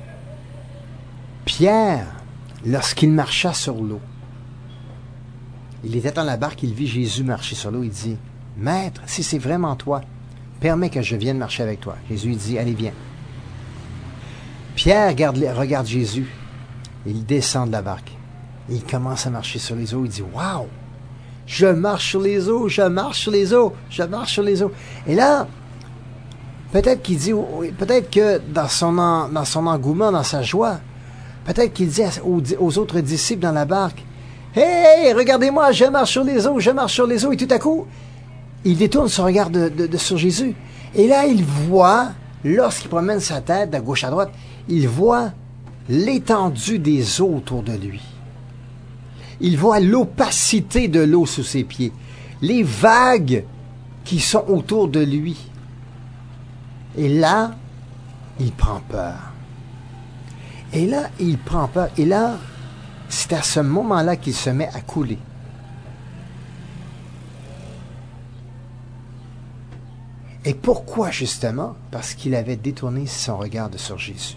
Pierre, lorsqu'il marcha sur l'eau, il était dans la barque, il vit Jésus marcher sur l'eau, il dit, « Maître, si c'est vraiment toi, permets que je vienne marcher avec toi. » Jésus dit, « Allez, viens. » Pierre regarde, regarde Jésus, il descend de la barque, il commence à marcher sur les eaux, il dit, « Wow! Je marche sur les eaux, je marche sur les eaux, je marche sur les eaux. » Et là, peut-être qu'il dit, peut-être que dans son, en, dans son engouement, dans sa joie, peut-être qu'il dit aux, aux autres disciples dans la barque, « Hey, regardez-moi, je marche sur les eaux, je marche sur les eaux. » Et tout à coup, il détourne son regard de, de, de sur Jésus. Et là, il voit, lorsqu'il promène sa tête de gauche à droite, il voit l'étendue des eaux autour de lui. Il voit l'opacité de l'eau sous ses pieds, les vagues qui sont autour de lui. Et là, il prend peur. Et là, il prend peur. Et là, c'est à ce moment-là qu'il se met à couler. Et pourquoi, justement? Parce qu'il avait détourné son regard de sur Jésus.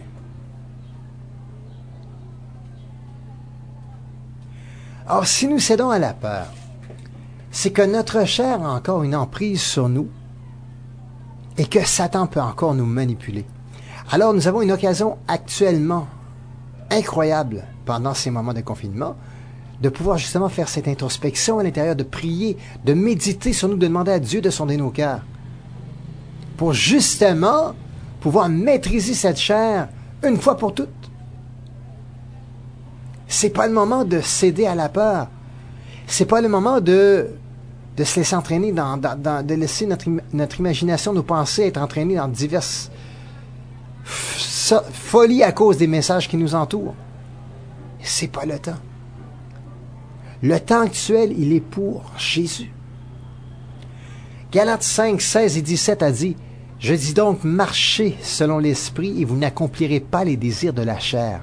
Or, si nous cédons à la peur, c'est que notre chair a encore une emprise sur nous et que Satan peut encore nous manipuler. Alors, nous avons une occasion actuellement incroyable pendant ces moments de confinement de pouvoir justement faire cette introspection à l'intérieur, de prier, de méditer sur nous, de demander à Dieu de sonder nos cœurs pour justement pouvoir maîtriser cette chair une fois pour toutes. C'est pas le moment de céder à la peur. C'est pas le moment de, de se laisser entraîner, dans, dans, dans, de laisser notre, notre imagination, nos pensées être entraînées dans diverses folies à cause des messages qui nous entourent. C'est pas le temps. Le temps actuel, il est pour Jésus. Galates cinq, seize et dix-sept a dit, « Je dis donc, marchez selon l'esprit et vous n'accomplirez pas les désirs de la chair.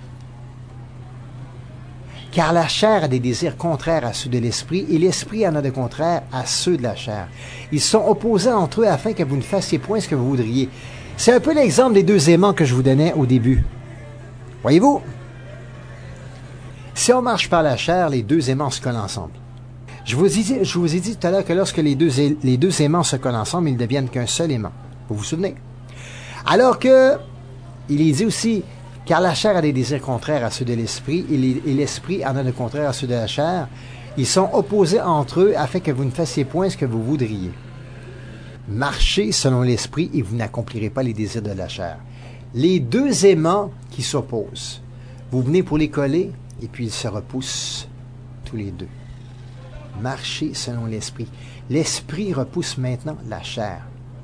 Car la chair a des désirs contraires à ceux de l'esprit, et l'esprit en a de contraires à ceux de la chair. Ils sont opposés entre eux afin que vous ne fassiez point ce que vous voudriez. » C'est un peu l'exemple des deux aimants que je vous donnais au début. Voyez-vous? Si on marche par la chair, les deux aimants se collent ensemble. Je vous ai dit, je vous ai dit tout à l'heure que lorsque les deux, les deux aimants se collent ensemble, ils ne deviennent qu'un seul aimant. Vous vous souvenez? Alors que, il est dit aussi, car la chair a des désirs contraires à ceux de l'esprit, et l'esprit en a de contraires à ceux de la chair. Ils sont opposés entre eux afin que vous ne fassiez point ce que vous voudriez. Marchez selon l'esprit et vous n'accomplirez pas les désirs de la chair. Les deux aimants qui s'opposent. Vous venez pour les coller, et puis ils se repoussent tous les deux. Marchez selon l'esprit. L'esprit repousse maintenant la chair.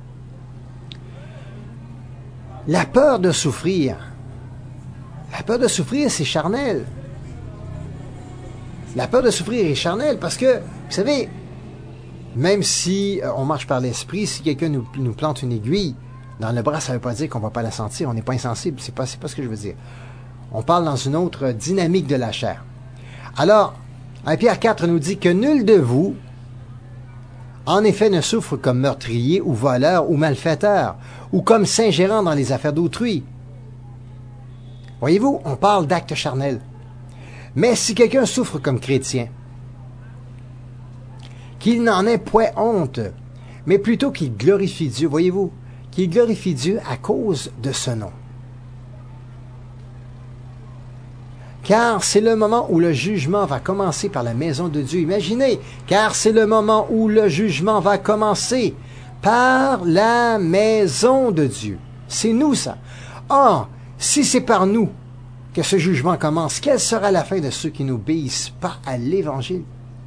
La peur de souffrir. La peur de souffrir, c'est charnel. La peur de souffrir est charnelle parce que, vous savez, même si euh, on marche par l'esprit, si quelqu'un nous, nous plante une aiguille dans le bras, ça ne veut pas dire qu'on ne va pas la sentir, on n'est pas insensible, c'est pas, c'est pas ce que je veux dire. On parle dans une autre dynamique de la chair. Alors, un Pierre quatre nous dit que nul de vous, en effet, ne souffre comme meurtrier ou voleur ou malfaiteur, ou comme s'ingérant dans les affaires d'autrui. Voyez-vous, on parle d'actes charnels. Mais si quelqu'un souffre comme chrétien, qu'il n'en ait point honte, mais plutôt qu'il glorifie Dieu, voyez-vous, qu'il glorifie Dieu à cause de ce nom. Car c'est le moment où le jugement va commencer par la maison de Dieu. Imaginez, car c'est le moment où le jugement va commencer par la maison de Dieu. C'est nous, ça. Or, si c'est par nous que ce jugement commence, quelle sera la fin de ceux qui n'obéissent pas à l'Évangile?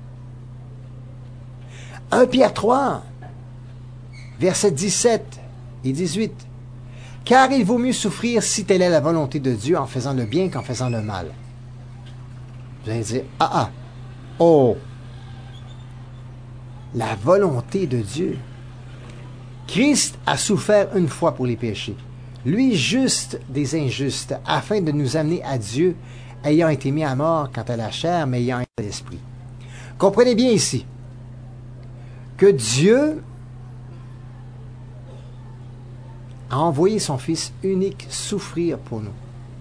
un Pierre trois, versets dix-sept et dix-huit. Car il vaut mieux souffrir si telle est la volonté de Dieu en faisant le bien qu'en faisant le mal. Vous allez dire, ah ah, oh, la volonté de Dieu. Christ a souffert une fois pour les péchés, lui juste des injustes, afin de nous amener à Dieu, ayant été mis à mort quant à la chair, mais ayant été à l'esprit. Comprenez bien ici que Dieu a envoyé son Fils unique souffrir pour nous.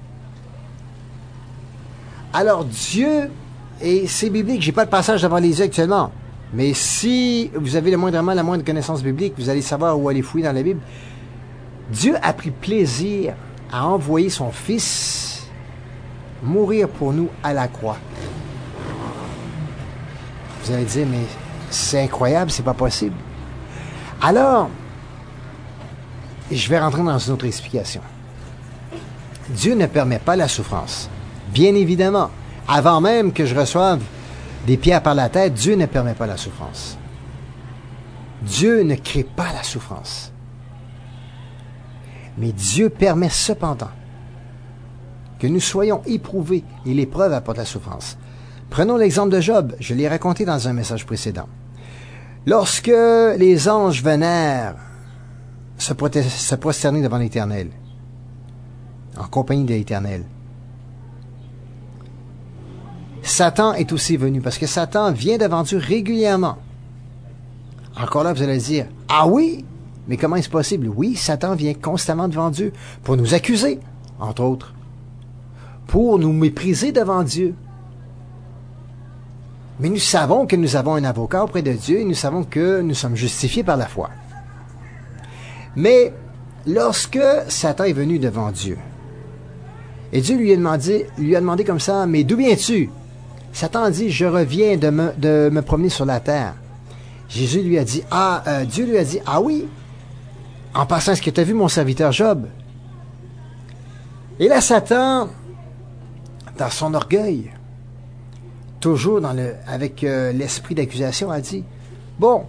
Alors Dieu, et c'est biblique, j'ai pas le passage devant les yeux actuellement, mais si vous avez le moindrement la moindre connaissance biblique, vous allez savoir où aller fouiller dans la Bible. Dieu a pris plaisir à envoyer son Fils mourir pour nous à la croix. Vous allez dire, mais c'est incroyable, c'est pas possible. Alors, je vais rentrer dans une autre explication. Dieu ne permet pas la souffrance. Bien évidemment, avant même que je reçoive des pierres par la tête, Dieu ne permet pas la souffrance. Dieu ne crée pas la souffrance. Mais Dieu permet cependant que nous soyons éprouvés et l'épreuve apporte la souffrance. Prenons l'exemple de Job, je l'ai raconté dans un message précédent. Lorsque les anges vinrent se, se prosterner devant l'Éternel, en compagnie de l'Éternel, Satan est aussi venu, parce que Satan vient devant Dieu régulièrement. Encore là, vous allez dire, ah oui, mais comment est-ce possible? Oui, Satan vient constamment devant Dieu pour nous accuser, entre autres, pour nous mépriser devant Dieu. Mais nous savons que nous avons un avocat auprès de Dieu et nous savons que nous sommes justifiés par la foi. Mais lorsque Satan est venu devant Dieu, et Dieu lui a demandé, lui a demandé comme ça, mais d'où viens-tu? Satan a dit, je reviens de me, de me promener sur la terre. Jésus lui a dit, ah, euh, Dieu lui a dit, ah oui, en passant, est-ce que tu as vu mon serviteur Job? Et là, Satan, dans son orgueil, toujours dans le, avec euh, l'esprit d'accusation, a dit, bon,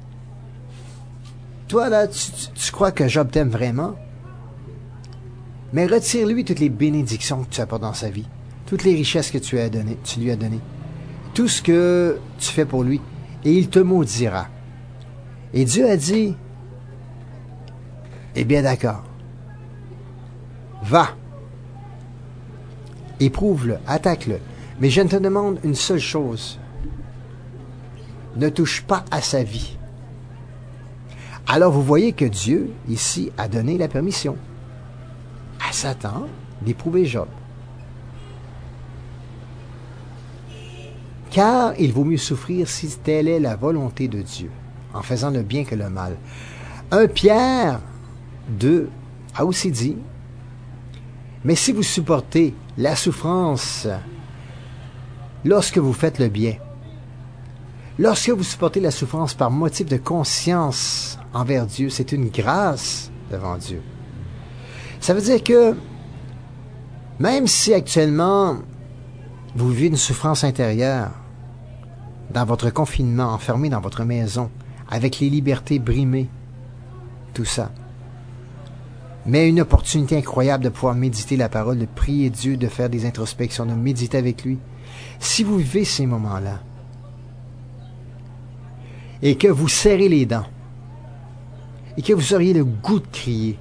toi là, tu, tu, tu crois que Job t'aime vraiment? Mais retire-lui toutes les bénédictions que tu apportes dans sa vie, toutes les richesses que tu, as donné, tu lui as données, tout ce que tu fais pour lui, et il te maudira. Et Dieu a dit, eh bien d'accord, va, éprouve-le, attaque-le, mais je ne te demande une seule chose, ne touche pas à sa vie. Alors vous voyez que Dieu, ici, a donné la permission à Satan d'éprouver Job. Car il vaut mieux souffrir si telle est la volonté de Dieu, en faisant le bien que le mal. un Pierre deux a aussi dit, mais si vous supportez la souffrance lorsque vous faites le bien, lorsque vous supportez la souffrance par motif de conscience envers Dieu, c'est une grâce devant Dieu. Ça veut dire que même si actuellement vous vivez une souffrance intérieure dans votre confinement, enfermé dans votre maison, avec les libertés brimées, tout ça, mais une opportunité incroyable de pouvoir méditer la parole, de prier Dieu, de faire des introspections, de méditer avec lui. Si vous vivez ces moments-là, et que vous serrez les dents, et que vous auriez le goût de crier,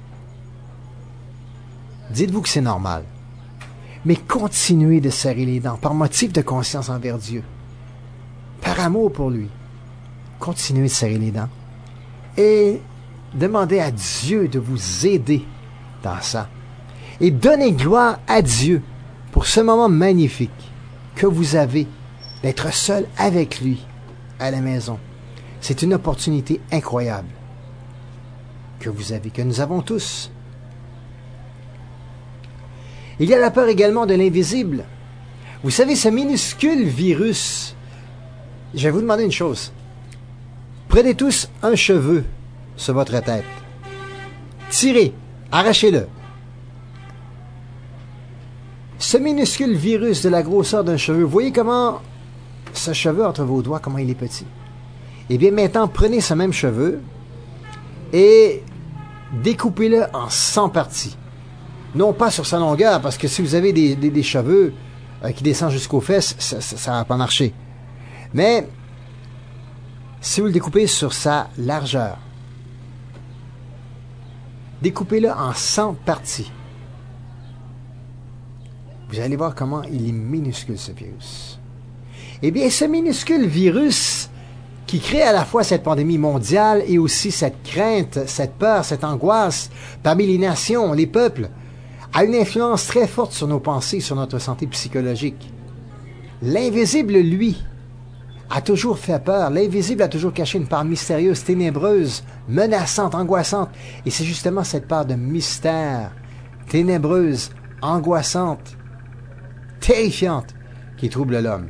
dites-vous que c'est normal. Mais continuez de serrer les dents par motif de conscience envers Dieu, par amour pour lui. Continuez de serrer les dents et demandez à Dieu de vous aider dans ça. Et donnez gloire à Dieu pour ce moment magnifique que vous avez d'être seul avec lui à la maison. C'est une opportunité incroyable que vous avez, que nous avons tous. Il y a la peur également de l'invisible. Vous savez, ce minuscule virus, je vais vous demander une chose. Prenez tous un cheveu sur votre tête. Tirez, arrachez-le. Ce minuscule virus de la grosseur d'un cheveu, vous voyez comment ce cheveu entre vos doigts, comment il est petit. Eh bien maintenant, prenez ce même cheveu et découpez-le en cent parties. Non pas sur sa longueur, parce que si vous avez des, des, des cheveux euh, qui descendent jusqu'aux fesses, ça ne va pas marcher. Mais si vous le découpez sur sa largeur, Découpez-le en cent parties. Vous allez voir comment il est minuscule, ce virus. Eh bien, ce minuscule virus qui crée à la fois cette pandémie mondiale et aussi cette crainte, cette peur, cette angoisse parmi les nations, les peuples, a une influence très forte sur nos pensées, sur notre santé psychologique. L'invisible, lui, a toujours fait peur. L'invisible a toujours caché une part mystérieuse, ténébreuse, menaçante, angoissante. Et c'est justement cette part de mystère, ténébreuse, angoissante, terrifiante, qui trouble l'homme.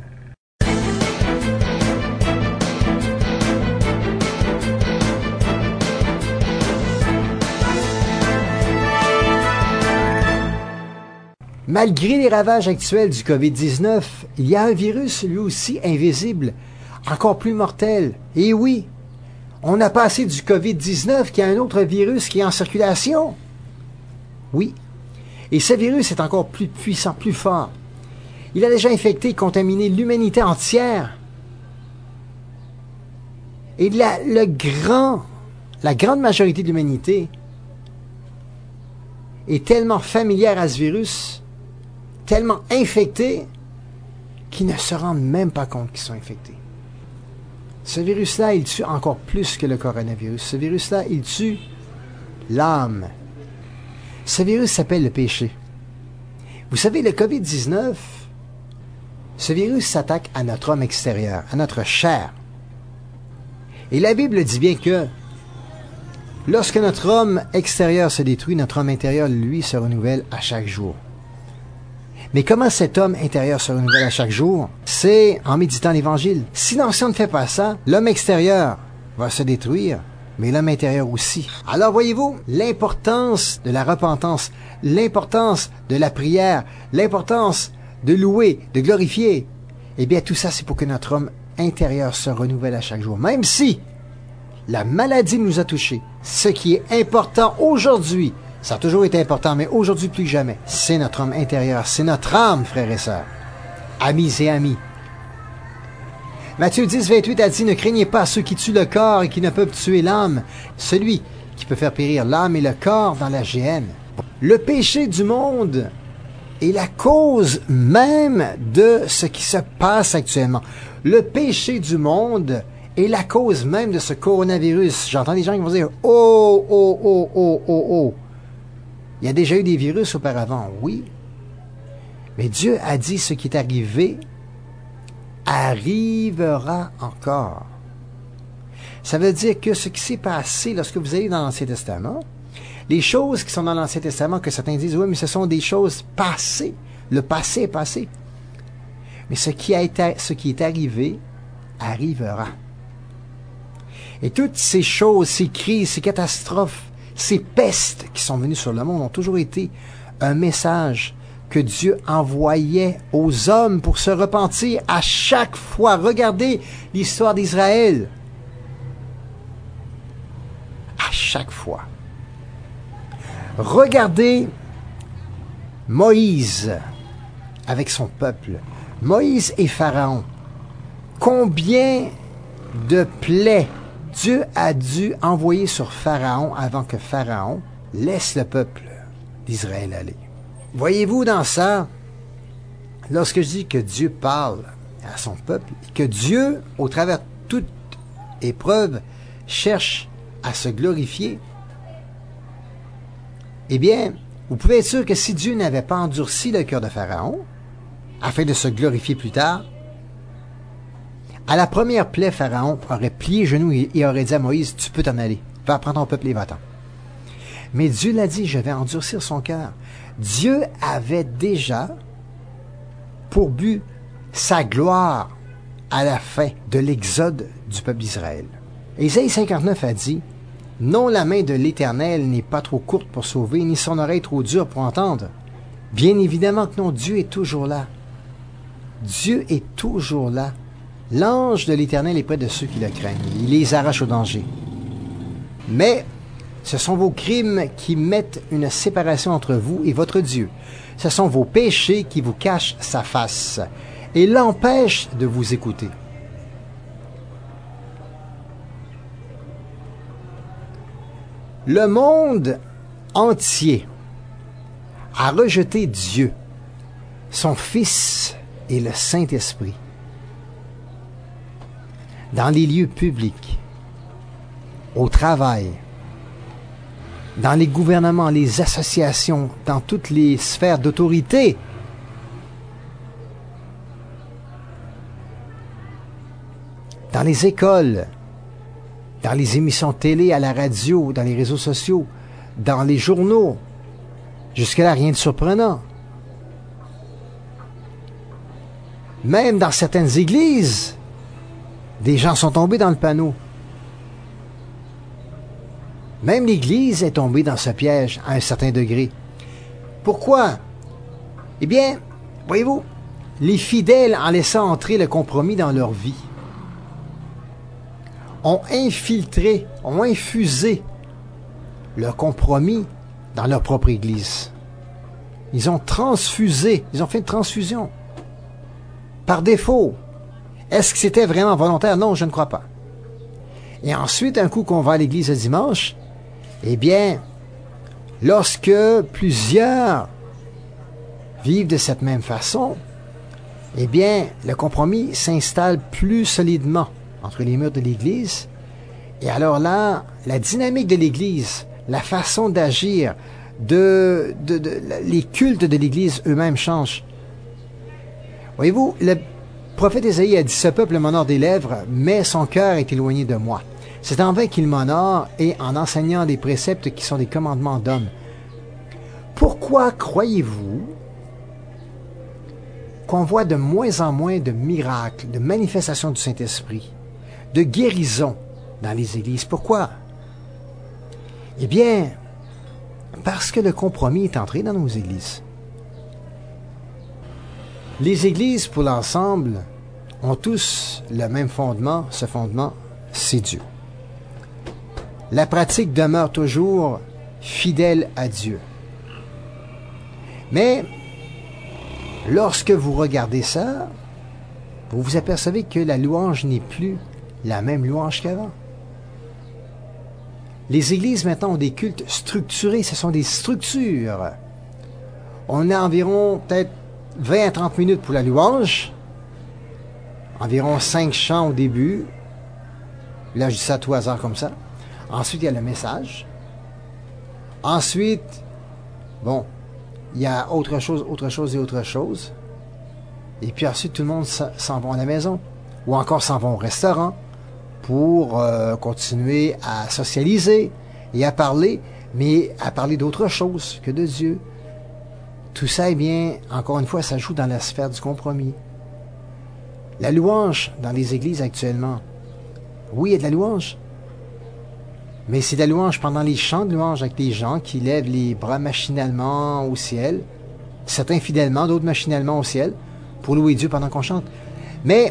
Malgré les ravages actuels du covid dix-neuf, il y a un virus, lui aussi, invisible, encore plus mortel. Et oui, on a passé du covid dix-neuf qui a un autre virus qui est en circulation. Oui, et ce virus est encore plus puissant, plus fort. Il a déjà infecté et contaminé l'humanité entière. Et la, le grand, la grande majorité de l'humanité est tellement familière à ce virus, tellement infectés qu'ils ne se rendent même pas compte qu'ils sont infectés. Ce virus-là, il tue encore plus que le coronavirus. Ce virus-là, il tue l'âme. Ce virus s'appelle le péché. Vous savez, le covid dix-neuf, ce virus s'attaque à notre homme extérieur, à notre chair. Et la Bible dit bien que lorsque notre homme extérieur se détruit, notre homme intérieur, lui, se renouvelle à chaque jour. Mais comment cet homme intérieur se renouvelle à chaque jour? C'est en méditant l'Évangile. Sinon, si on ne fait pas ça, l'homme extérieur va se détruire, mais l'homme intérieur aussi. Alors voyez-vous, l'importance de la repentance, l'importance de la prière, l'importance de louer, de glorifier, eh bien tout ça, c'est pour que notre homme intérieur se renouvelle à chaque jour. Même si la maladie nous a touchés, ce qui est important aujourd'hui, ça a toujours été important, mais aujourd'hui plus que jamais, c'est notre homme intérieur, c'est notre âme, frères et sœurs, amis et amis. Matthieu dix, vingt-huit a dit, « Ne craignez pas ceux qui tuent le corps et qui ne peuvent tuer l'âme, celui qui peut faire périr l'âme et le corps dans la géhenne. » Le péché du monde est la cause même de ce qui se passe actuellement. Le péché du monde est la cause même de ce coronavirus. J'entends des gens qui vont dire, « Oh, oh, oh, oh, oh, oh. » Il y a déjà eu des virus auparavant, oui. Mais Dieu a dit ce qui est arrivé arrivera encore. Ça veut dire que ce qui s'est passé lorsque vous allez dans l'Ancien Testament, les choses qui sont dans l'Ancien Testament, que certains disent, oui, mais ce sont des choses passées. Le passé est passé. Mais ce qui, a été, ce qui est arrivé arrivera. Et toutes ces choses, ces crises, ces catastrophes, ces pestes qui sont venues sur le monde ont toujours été un message que Dieu envoyait aux hommes pour se repentir à chaque fois. Regardez l'histoire d'Israël. À chaque fois. Regardez Moïse avec son peuple. Moïse et Pharaon. Combien de plaies Dieu a dû envoyer sur Pharaon avant que Pharaon laisse le peuple d'Israël aller. Voyez-vous dans ça, lorsque je dis que Dieu parle à son peuple, que Dieu, au travers de toute épreuve, cherche à se glorifier, eh bien, vous pouvez être sûr que si Dieu n'avait pas endurci le cœur de Pharaon, afin de se glorifier plus tard, à la première plaie, Pharaon aurait plié genoux et aurait dit à Moïse, tu peux t'en aller, va prendre ton peuple et va-t'en. Mais Dieu l'a dit, je vais endurcir son cœur. Dieu avait déjà pour but sa gloire à la fin de l'exode du peuple d'Israël. Ésaïe cinquante-neuf a dit, « Non, la main de l'Éternel n'est pas trop courte pour sauver, ni son oreille trop dure pour entendre. » Bien évidemment que non, Dieu est toujours là. Dieu est toujours là. L'ange de l'Éternel est près de ceux qui le craignent. Il les arrache au danger. Mais ce sont vos crimes qui mettent une séparation entre vous et votre Dieu. Ce sont vos péchés qui vous cachent sa face et l'empêchent de vous écouter. Le monde entier a rejeté Dieu, son Fils et le Saint-Esprit, dans les lieux publics, au travail, dans les gouvernements, les associations, dans toutes les sphères d'autorité, dans les écoles, dans les émissions de télé, à la radio, dans les réseaux sociaux, dans les journaux. Jusque-là, rien de surprenant. Même dans certaines églises, des gens sont tombés dans le panneau. Même l'Église est tombée dans ce piège à un certain degré. Pourquoi? Eh bien, voyez-vous, les fidèles, en laissant entrer le compromis dans leur vie, ont infiltré, ont infusé le compromis dans leur propre Église. Ils ont transfusé, ils ont fait une transfusion. Par défaut. Est-ce que c'était vraiment volontaire? Non, je ne crois pas. Et ensuite, un coup qu'on va à l'église le dimanche, eh bien, lorsque plusieurs vivent de cette même façon, eh bien, le compromis s'installe plus solidement entre les murs de l'église. Et alors là, la dynamique de l'église, la façon d'agir, de, de, de, les cultes de l'église eux-mêmes changent. Voyez-vous, le prophète Ésaïe a dit « Ce peuple m'honore des lèvres, mais son cœur est éloigné de moi. C'est en vain qu'il m'honore et en enseignant des préceptes qui sont des commandements d'hommes. » Pourquoi croyez-vous qu'on voit de moins en moins de miracles, de manifestations du Saint-Esprit, de guérisons dans les églises? Pourquoi? Eh bien, parce que le compromis est entré dans nos églises. Les églises, pour l'ensemble, ont tous le même fondement. Ce fondement, c'est Dieu. La pratique demeure toujours fidèle à Dieu. Mais, lorsque vous regardez ça, vous vous apercevez que la louange n'est plus la même louange qu'avant. Les églises maintenant ont des cultes structurés, ce sont des structures. On a environ peut-être vingt à trente minutes pour la louange, environ cinq chants au début. Là, je dis ça à tout hasard comme ça. Ensuite, il y a le message. Ensuite, bon, il y a autre chose, autre chose et autre chose. Et puis ensuite, tout le monde s'en va à la maison. Ou encore s'en va au restaurant pour euh, continuer à socialiser et à parler, mais à parler d'autre chose que de Dieu. Tout ça, eh bien, encore une fois, ça joue dans la sphère du compromis. La louange dans les églises actuellement, oui, il y a de la louange. Mais c'est de la louange pendant les chants de louange avec les gens qui lèvent les bras machinalement au ciel, certains fidèlement, d'autres machinalement au ciel, pour louer Dieu pendant qu'on chante. Mais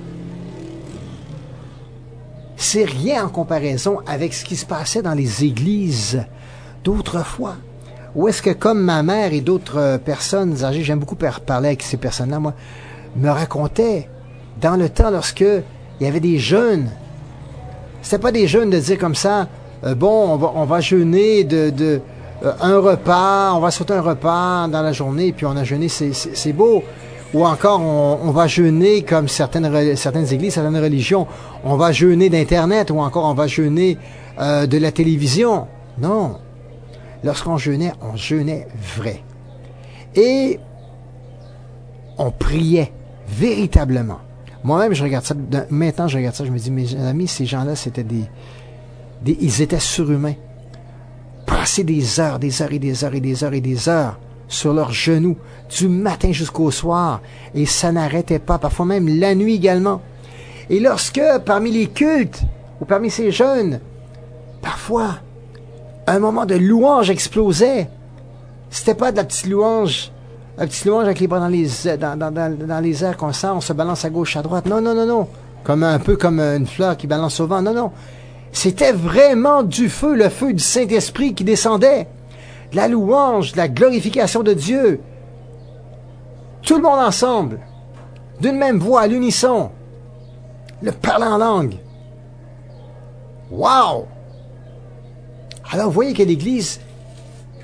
c'est rien en comparaison avec ce qui se passait dans les églises d'autrefois. Où est-ce que, comme ma mère et d'autres personnes âgées, j'aime beaucoup parler avec ces personnes-là, moi, me racontaient, dans le temps, lorsque il y avait des jeûnes, c'était pas des jeûnes de dire comme ça, euh, bon, on va, on va jeûner de, de euh, un repas, on va sauter un repas dans la journée, puis on a jeûné, c'est, c'est, c'est beau. Ou encore, on, on va jeûner comme certaines, certaines églises, certaines religions, on va jeûner d'Internet, ou encore on va jeûner euh, de la télévision. Non. Lorsqu'on jeûnait, on jeûnait vrai. Et on priait véritablement. Moi-même, je regarde ça, maintenant je regarde ça, je me dis, mes amis, ces gens-là, c'était des, des, ils étaient surhumains. Passer des heures, des heures et des heures et des heures et des heures sur leurs genoux, du matin jusqu'au soir, et ça n'arrêtait pas, parfois même la nuit également. Et lorsque, parmi les cultes, ou parmi ces jeunes, parfois, un moment de louange explosait. C'était pas de la petite louange, la petite louange avec les bras dans les, dans, dans, dans, dans les airs qu'on sent, on se balance à gauche, à droite. Non, non, non, non. Comme un peu comme une fleur qui balance au vent. Non, non. C'était vraiment du feu, le feu du Saint-Esprit qui descendait. De la louange, de la glorification de Dieu. Tout le monde ensemble. D'une même voix, à l'unisson. Le parler en langue. Wow! Alors, vous voyez que l'Église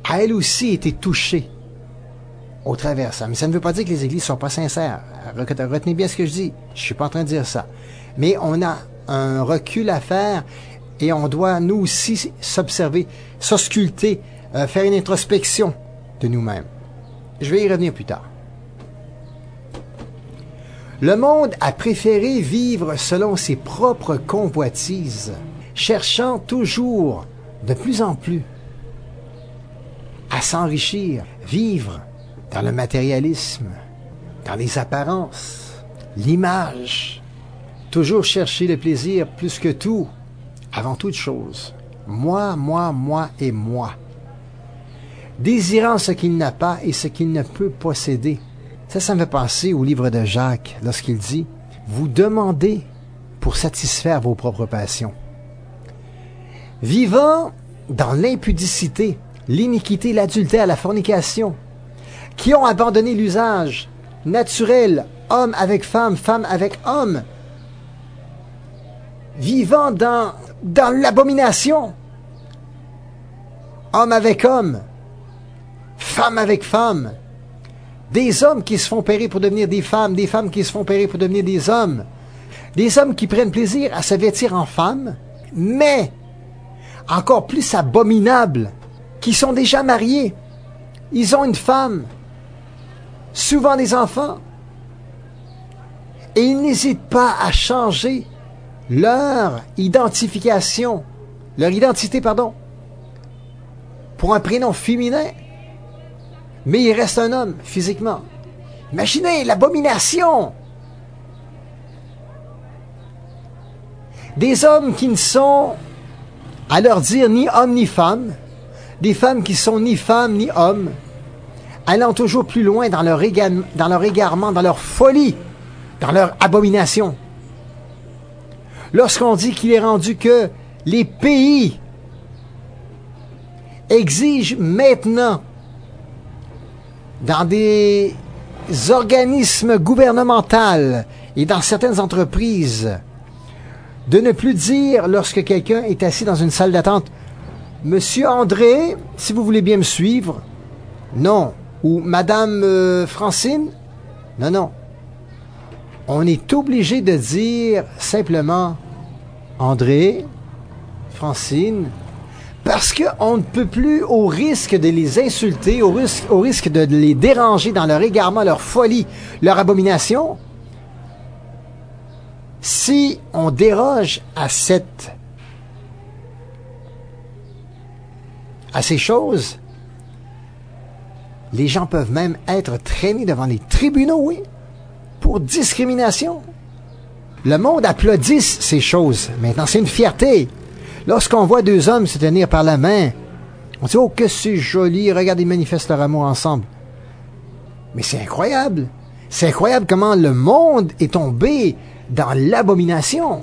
a elle aussi été touchée au travers de ça. Mais ça ne veut pas dire que les églises ne sont pas sincères. Retenez bien ce que je dis. Je ne suis pas en train de dire ça. Mais on a un recul à faire et on doit, nous aussi, s'observer, s'ausculter, euh, faire une introspection de nous-mêmes. Je vais y revenir plus tard. Le monde a préféré vivre selon ses propres convoitises, cherchant toujours, de plus en plus, à s'enrichir, vivre dans le matérialisme, dans les apparences, l'image, toujours chercher le plaisir plus que tout, avant toute chose. Moi, moi, moi et moi. Désirant ce qu'il n'a pas et ce qu'il ne peut posséder. Ça, ça me fait penser au livre de Jacques, lorsqu'il dit « Vous demandez pour satisfaire vos propres passions. » Vivant dans l'impudicité, l'iniquité, l'adultère, la fornication, qui ont abandonné l'usage naturel, homme avec femme, femme avec homme, vivant dans, dans l'abomination, homme avec homme, femme avec femme, des hommes qui se font périr pour devenir des femmes, des femmes qui se font périr pour devenir des hommes, des hommes qui prennent plaisir à se vêtir en femmes, mais encore plus abominables, qui sont déjà mariés, ils ont une femme, souvent des enfants, et ils n'hésitent pas à changer leur identification, leur identité, pardon, pour un prénom féminin, mais il reste un homme, physiquement. Imaginez l'abomination! Des hommes qui ne sont, à leur dire, ni hommes ni femmes, des femmes qui sont ni femmes ni hommes, allant toujours plus loin dans leur, éga dans leur égarement, dans leur folie, dans leur abomination. Lorsqu'on dit qu'il est rendu que les pays exigent maintenant dans des organismes gouvernementaux et dans certaines entreprises de ne plus dire lorsque quelqu'un est assis dans une salle d'attente « Monsieur André, si vous voulez bien me suivre. » Non. Ou « Madame euh, Francine. » Non, non. On est obligé de dire simplement « André, Francine », parce qu'on ne peut plus, au risque de les insulter, au risque, au risque de les déranger dans leur égarement, leur folie, leur abomination, si on déroge à cette, à ces choses, les gens peuvent même être traînés devant les tribunaux, oui, pour discrimination. Le monde applaudit ces choses. Maintenant, c'est une fierté. Lorsqu'on voit deux hommes se tenir par la main, on dit « Oh, que c'est joli, regarde, ils manifestent leur amour ensemble. » Mais c'est incroyable. C'est incroyable comment le monde est tombé dans l'abomination.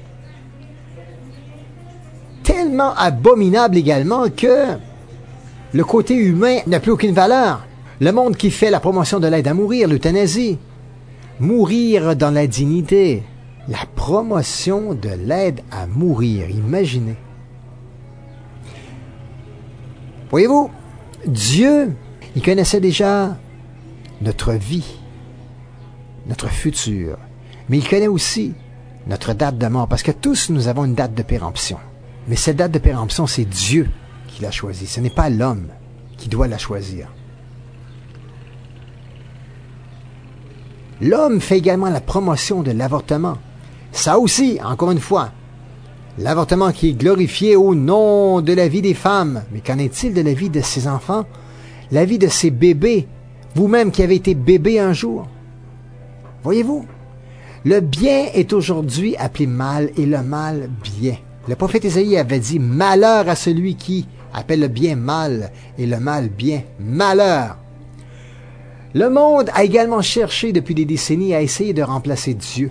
Tellement abominable également que le côté humain n'a plus aucune valeur. Le monde qui fait la promotion de l'aide à mourir, l'euthanasie, mourir dans la dignité, la promotion de l'aide à mourir, imaginez. Voyez-vous, Dieu, il connaissait déjà notre vie, notre futur, mais il connaît aussi notre date de mort, parce que tous nous avons une date de péremption. Mais cette date de péremption, c'est Dieu qui l'a choisie, ce n'est pas l'homme qui doit la choisir. L'homme fait également la promotion de l'avortement. Ça aussi, encore une fois, l'avortement qui est glorifié au nom de la vie des femmes. Mais qu'en est-il de la vie de ces enfants? La vie de ces bébés? Vous-même qui avez été bébé un jour? Voyez-vous? Le bien est aujourd'hui appelé mal et le mal bien. Le prophète Ésaïe avait dit « Malheur à celui qui appelle le bien mal et le mal bien. Malheur !» Le monde a également cherché depuis des décennies à essayer de remplacer Dieu.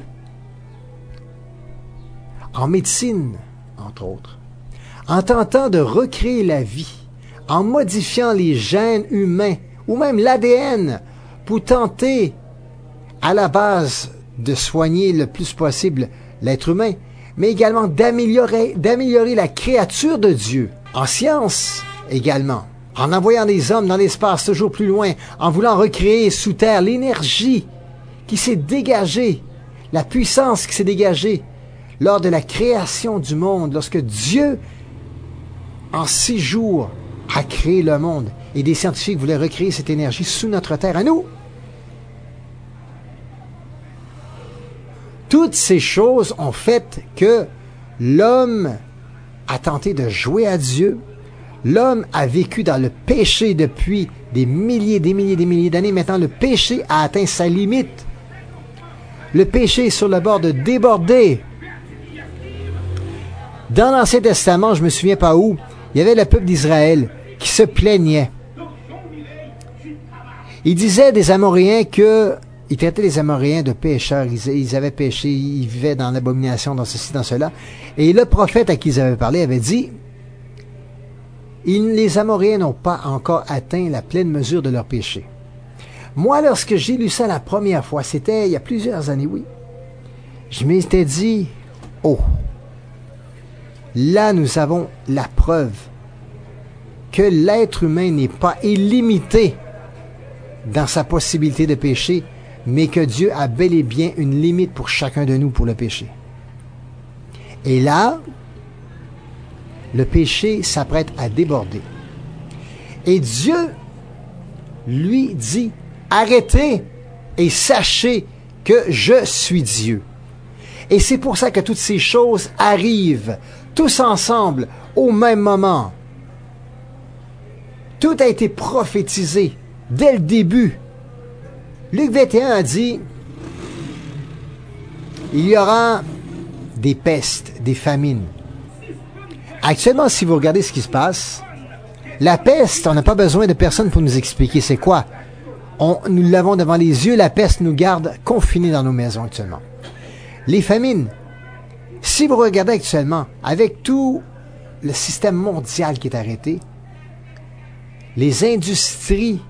En médecine, entre autres, en tentant de recréer la vie, en modifiant les gènes humains ou même l'A D N pour tenter à la base de soigner le plus possible l'être humain, mais également d'améliorer, d'améliorer la créature de Dieu. En science également, en envoyant des hommes dans l'espace toujours plus loin, en voulant recréer sous terre l'énergie qui s'est dégagée, la puissance qui s'est dégagée lors de la création du monde, lorsque Dieu, en six jours, a créé le monde, et des scientifiques voulaient recréer cette énergie sous notre terre à nous. Toutes ces choses ont fait que l'homme a tenté de jouer à Dieu. L'homme a vécu dans le péché depuis des milliers, des milliers, des milliers d'années. Maintenant, le péché a atteint sa limite. Le péché est sur le bord de déborder. Dans l'Ancien Testament, je me souviens pas où, il y avait le peuple d'Israël qui se plaignait. Il disait des Amoréens que, ils traitaient les Amoréens de pécheurs, ils, ils avaient péché, ils vivaient dans l'abomination, dans ceci, dans cela. Et le prophète à qui ils avaient parlé avait dit, ils, les Amoréens n'ont pas encore atteint la pleine mesure de leur péché. Moi, lorsque j'ai lu ça la première fois, c'était il y a plusieurs années, oui, je m'étais dit, oh, là nous avons la preuve que l'être humain n'est pas illimité dans sa possibilité de pécher, mais que Dieu a bel et bien une limite pour chacun de nous pour le péché. Et là, le péché s'apprête à déborder. Et Dieu lui dit, arrêtez et sachez que je suis Dieu. Et c'est pour ça que toutes ces choses arrivent tous ensemble au même moment. Tout a été prophétisé dès le début. Luc vingt et un a dit, il y aura des pestes, des famines. Actuellement, si vous regardez ce qui se passe, la peste, on n'a pas besoin de personne pour nous expliquer c'est quoi. On, nous l'avons devant les yeux, la peste nous garde confinés dans nos maisons actuellement. Les famines, si vous regardez actuellement, avec tout le système mondial qui est arrêté, les industries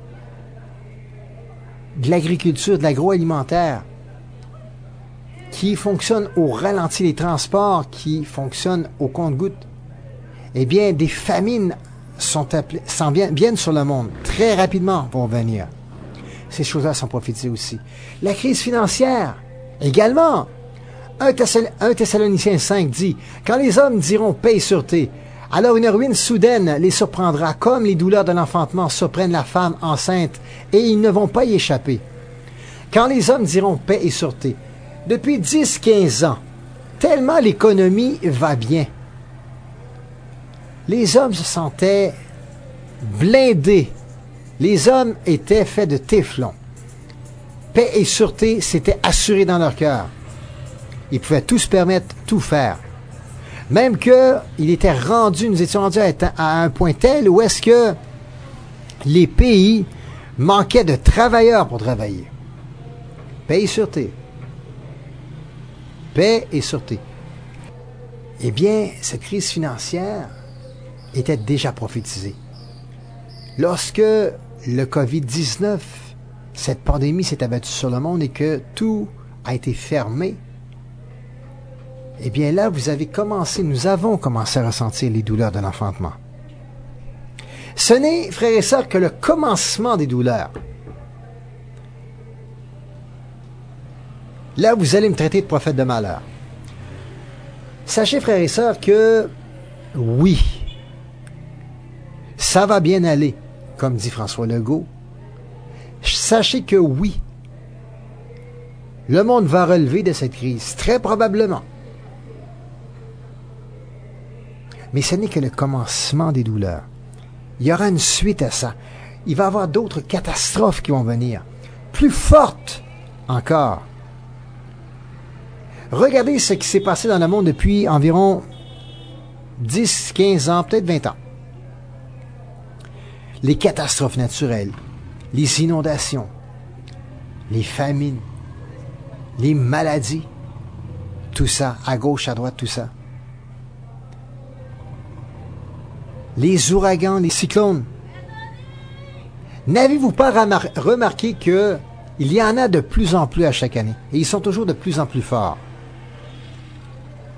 de l'agriculture, de l'agroalimentaire, qui fonctionnent au ralenti, les transports qui fonctionnent au compte-gouttes, eh bien, des famines sont appelées, s'en viennent, viennent sur le monde, très rapidement vont venir. Ces choses-là sont prophétisées aussi. La crise financière, également. un Thessaloniciens cinq dit, « Quand les hommes diront paix et sûreté, alors une ruine soudaine les surprendra, comme les douleurs de l'enfantement surprennent la femme enceinte, et ils ne vont pas y échapper. Quand les hommes diront paix et sûreté, depuis dix à quinze ans, tellement l'économie va bien, les hommes se sentaient blindés. Les hommes étaient faits de téflon. Paix et sûreté s'étaient assurés dans leur cœur. Ils pouvaient tout se permettre, tout faire. Même que il était rendu, nous étions rendus à un point tel où est-ce que les pays manquaient de travailleurs pour travailler. Paix et sûreté. Paix et sûreté. Eh bien, cette crise financière était déjà prophétisée. Lorsque le covid dix-neuf, cette pandémie s'est abattue sur le monde et que tout a été fermé, eh bien là, vous avez commencé, nous avons commencé à ressentir les douleurs de l'enfantement. Ce n'est, frères et sœurs, que le commencement des douleurs. Là, vous allez me traiter de prophète de malheur. Sachez, frères et sœurs, que oui, ça va bien aller, comme dit François Legault. Sachez que oui, le monde va relever de cette crise, très probablement. Mais ce n'est que le commencement des douleurs. Il y aura une suite à ça. Il va y avoir d'autres catastrophes qui vont venir, plus fortes encore. Regardez ce qui s'est passé dans le monde depuis environ dix, quinze ans, peut-être vingt ans. Les catastrophes naturelles, les inondations, les famines, les maladies, tout ça, à gauche, à droite, tout ça. Les ouragans, les cyclones. N'avez-vous pas remarqué que il y en a de plus en plus à chaque année, et ils sont toujours de plus en plus forts.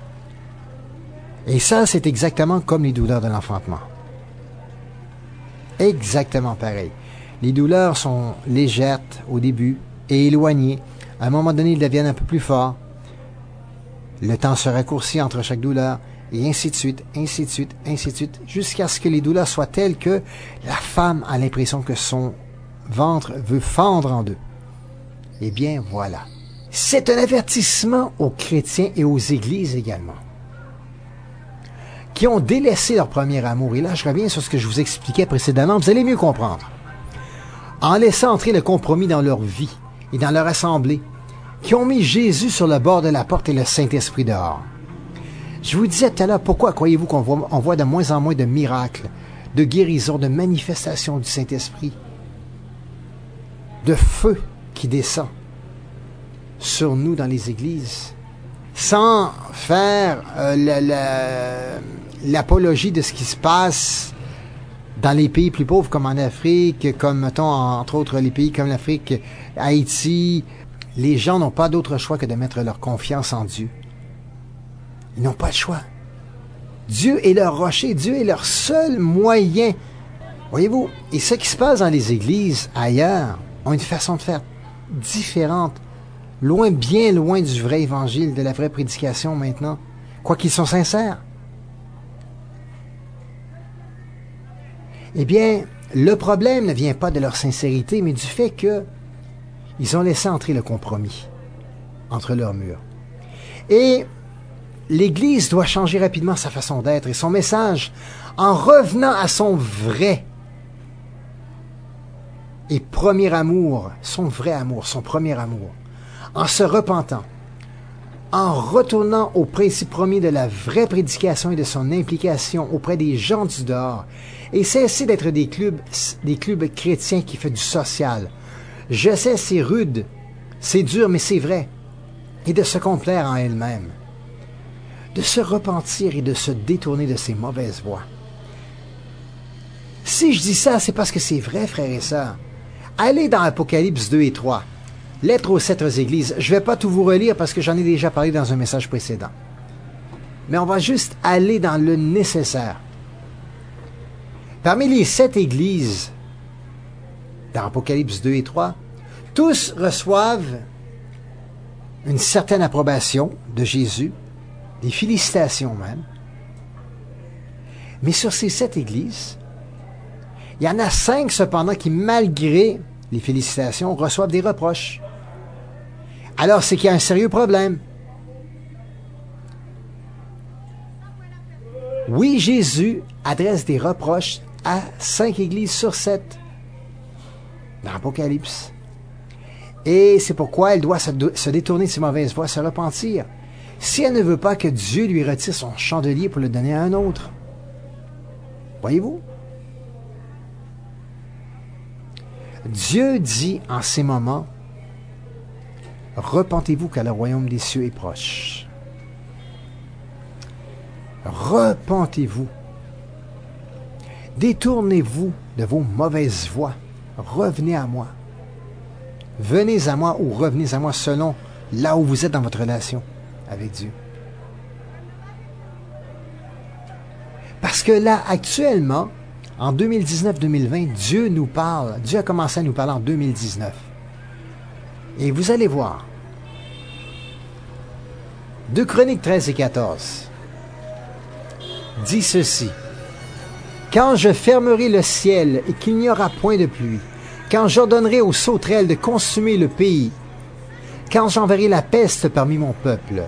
Et ça, c'est exactement comme les douleurs de l'enfantement. Exactement pareil. Les douleurs sont légères au début et éloignées. À un moment donné, ils deviennent un peu plus forts. Le temps se raccourcit entre chaque douleur, et ainsi de suite, ainsi de suite, ainsi de suite, jusqu'à ce que les douleurs soient telles que la femme a l'impression que son ventre veut fendre en deux. Eh bien, voilà. C'est un avertissement aux chrétiens et aux églises également, qui ont délaissé leur premier amour. Et là, je reviens sur ce que je vous expliquais précédemment, vous allez mieux comprendre. En laissant entrer le compromis dans leur vie et dans leur assemblée, qui ont mis Jésus sur le bord de la porte et le Saint-Esprit dehors. Je vous disais tout à l'heure, pourquoi croyez-vous qu'on voit, on voit de moins en moins de miracles, de guérisons, de manifestations du Saint-Esprit, de feu qui descend sur nous dans les églises, sans faire euh, l'apologie de ce qui se passe dans les pays plus pauvres comme en Afrique, comme, mettons, entre autres les pays comme l'Afrique, Haïti. Les gens n'ont pas d'autre choix que de mettre leur confiance en Dieu. Ils n'ont pas le choix. Dieu est leur rocher, Dieu est leur seul moyen. Voyez-vous, et ce qui se passe dans les églises ailleurs ont une façon de faire différente, loin, bien loin du vrai évangile, de la vraie prédication maintenant, quoiqu'ils sont sincères. Eh bien, le problème ne vient pas de leur sincérité, mais du fait que ils ont laissé entrer le compromis entre leurs murs. Et l'Église doit changer rapidement sa façon d'être et son message en revenant à son vrai et premier amour, son vrai amour, son premier amour, en se repentant, en retournant au principe premier de la vraie prédication et de son implication auprès des gens du dehors, et cesser d'être des clubs, des clubs chrétiens qui font du social. Je sais, c'est rude, c'est dur, mais c'est vrai. Et de se complaire en elle-même. De se repentir et de se détourner de ses mauvaises voies. Si je dis ça, c'est parce que c'est vrai, frères et sœurs. Allez dans Apocalypse deux et trois. Lettre aux sept églises. Je ne vais pas tout vous relire parce que j'en ai déjà parlé dans un message précédent. Mais on va juste aller dans le nécessaire. Parmi les sept églises, dans Apocalypse deux et trois, tous reçoivent une certaine approbation de Jésus, des félicitations même. Mais sur ces sept églises, il y en a cinq cependant qui, malgré les félicitations, reçoivent des reproches. Alors, c'est qu'il y a un sérieux problème. Oui, Jésus adresse des reproches à cinq églises sur sept dans l'Apocalypse. Et c'est pourquoi elle doit se, se détourner de ses mauvaises voies, se repentir. Si elle ne veut pas que Dieu lui retire son chandelier pour le donner à un autre. Voyez-vous? Dieu dit en ces moments, « Repentez-vous car le royaume des cieux est proche. » Repentez-vous. Détournez-vous de vos mauvaises voies. Revenez à moi. Venez à moi ou revenez à moi selon là où vous êtes dans votre relation avec Dieu. Parce que là, actuellement, en deux mille dix-neuf deux mille vingt, Dieu nous parle. Dieu a commencé à nous parler en deux mille dix-neuf. Et vous allez voir. deux Chroniques treize et quatorze dit ceci. « Quand je fermerai le ciel et qu'il n'y aura point de pluie, quand j'ordonnerai aux sauterelles de consumer le pays, quand j'enverrai la peste parmi mon peuple,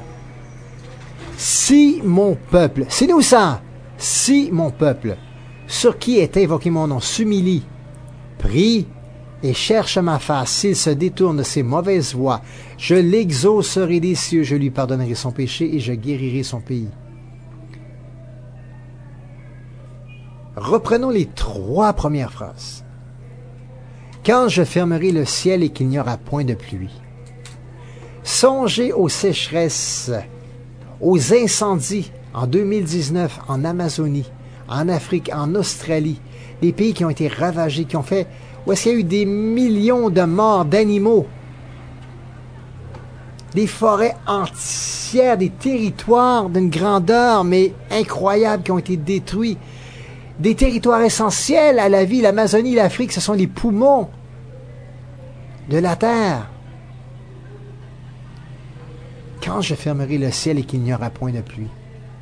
si mon peuple, c'est nous ça, si mon peuple, sur qui est invoqué mon nom, s'humilie, prie et cherche ma face, s'il se détourne de ses mauvaises voies, je l'exaucerai des cieux, je lui pardonnerai son péché et je guérirai son pays. » Reprenons les trois premières phrases. Quand je fermerai le ciel et qu'il n'y aura point de pluie. Songez aux sécheresses, aux incendies en deux mille dix-neuf en Amazonie, en Afrique, en Australie, des pays qui ont été ravagés, qui ont fait, où est-ce qu'il y a eu des millions de morts d'animaux, des forêts entières, des territoires d'une grandeur mais incroyable qui ont été détruits, des territoires essentiels à la vie. L'Amazonie, l'Afrique, ce sont les poumons de la terre. Quand je fermerai le ciel et qu'il n'y aura point de pluie.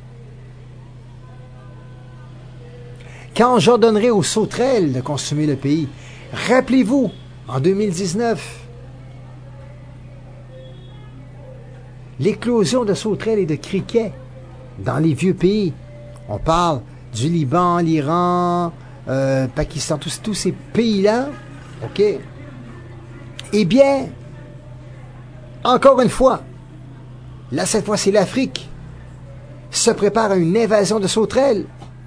Quand j'ordonnerai aux sauterelles de consumer le pays. Rappelez-vous, en deux mille dix-neuf, l'éclosion de sauterelles et de criquets dans les vieux pays. On parle du Liban, l'Iran, euh, Pakistan, tous, tous ces pays-là. OK? Eh bien, encore une fois, là, cette fois, c'est l'Afrique, se prépare à une invasion de sauterelles.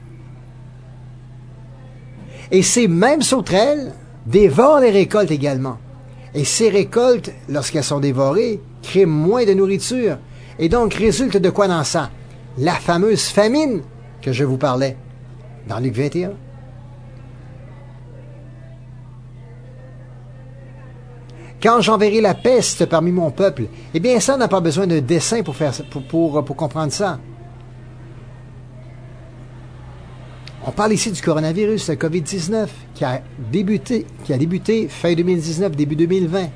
Et ces mêmes sauterelles dévorent les récoltes également. Et ces récoltes, lorsqu'elles sont dévorées, créent moins de nourriture. Et donc, résulte de quoi dans ça? La fameuse famine que je vous parlais dans Luc vingt et un. Quand j'enverrai la peste parmi mon peuple, eh bien ça, on n'a pas besoin de dessin pour, faire, pour, pour, pour comprendre ça. On parle ici du coronavirus, le covid dix-neuf, qui a débuté, qui a débuté fin deux mille dix-neuf, début deux mille vingt.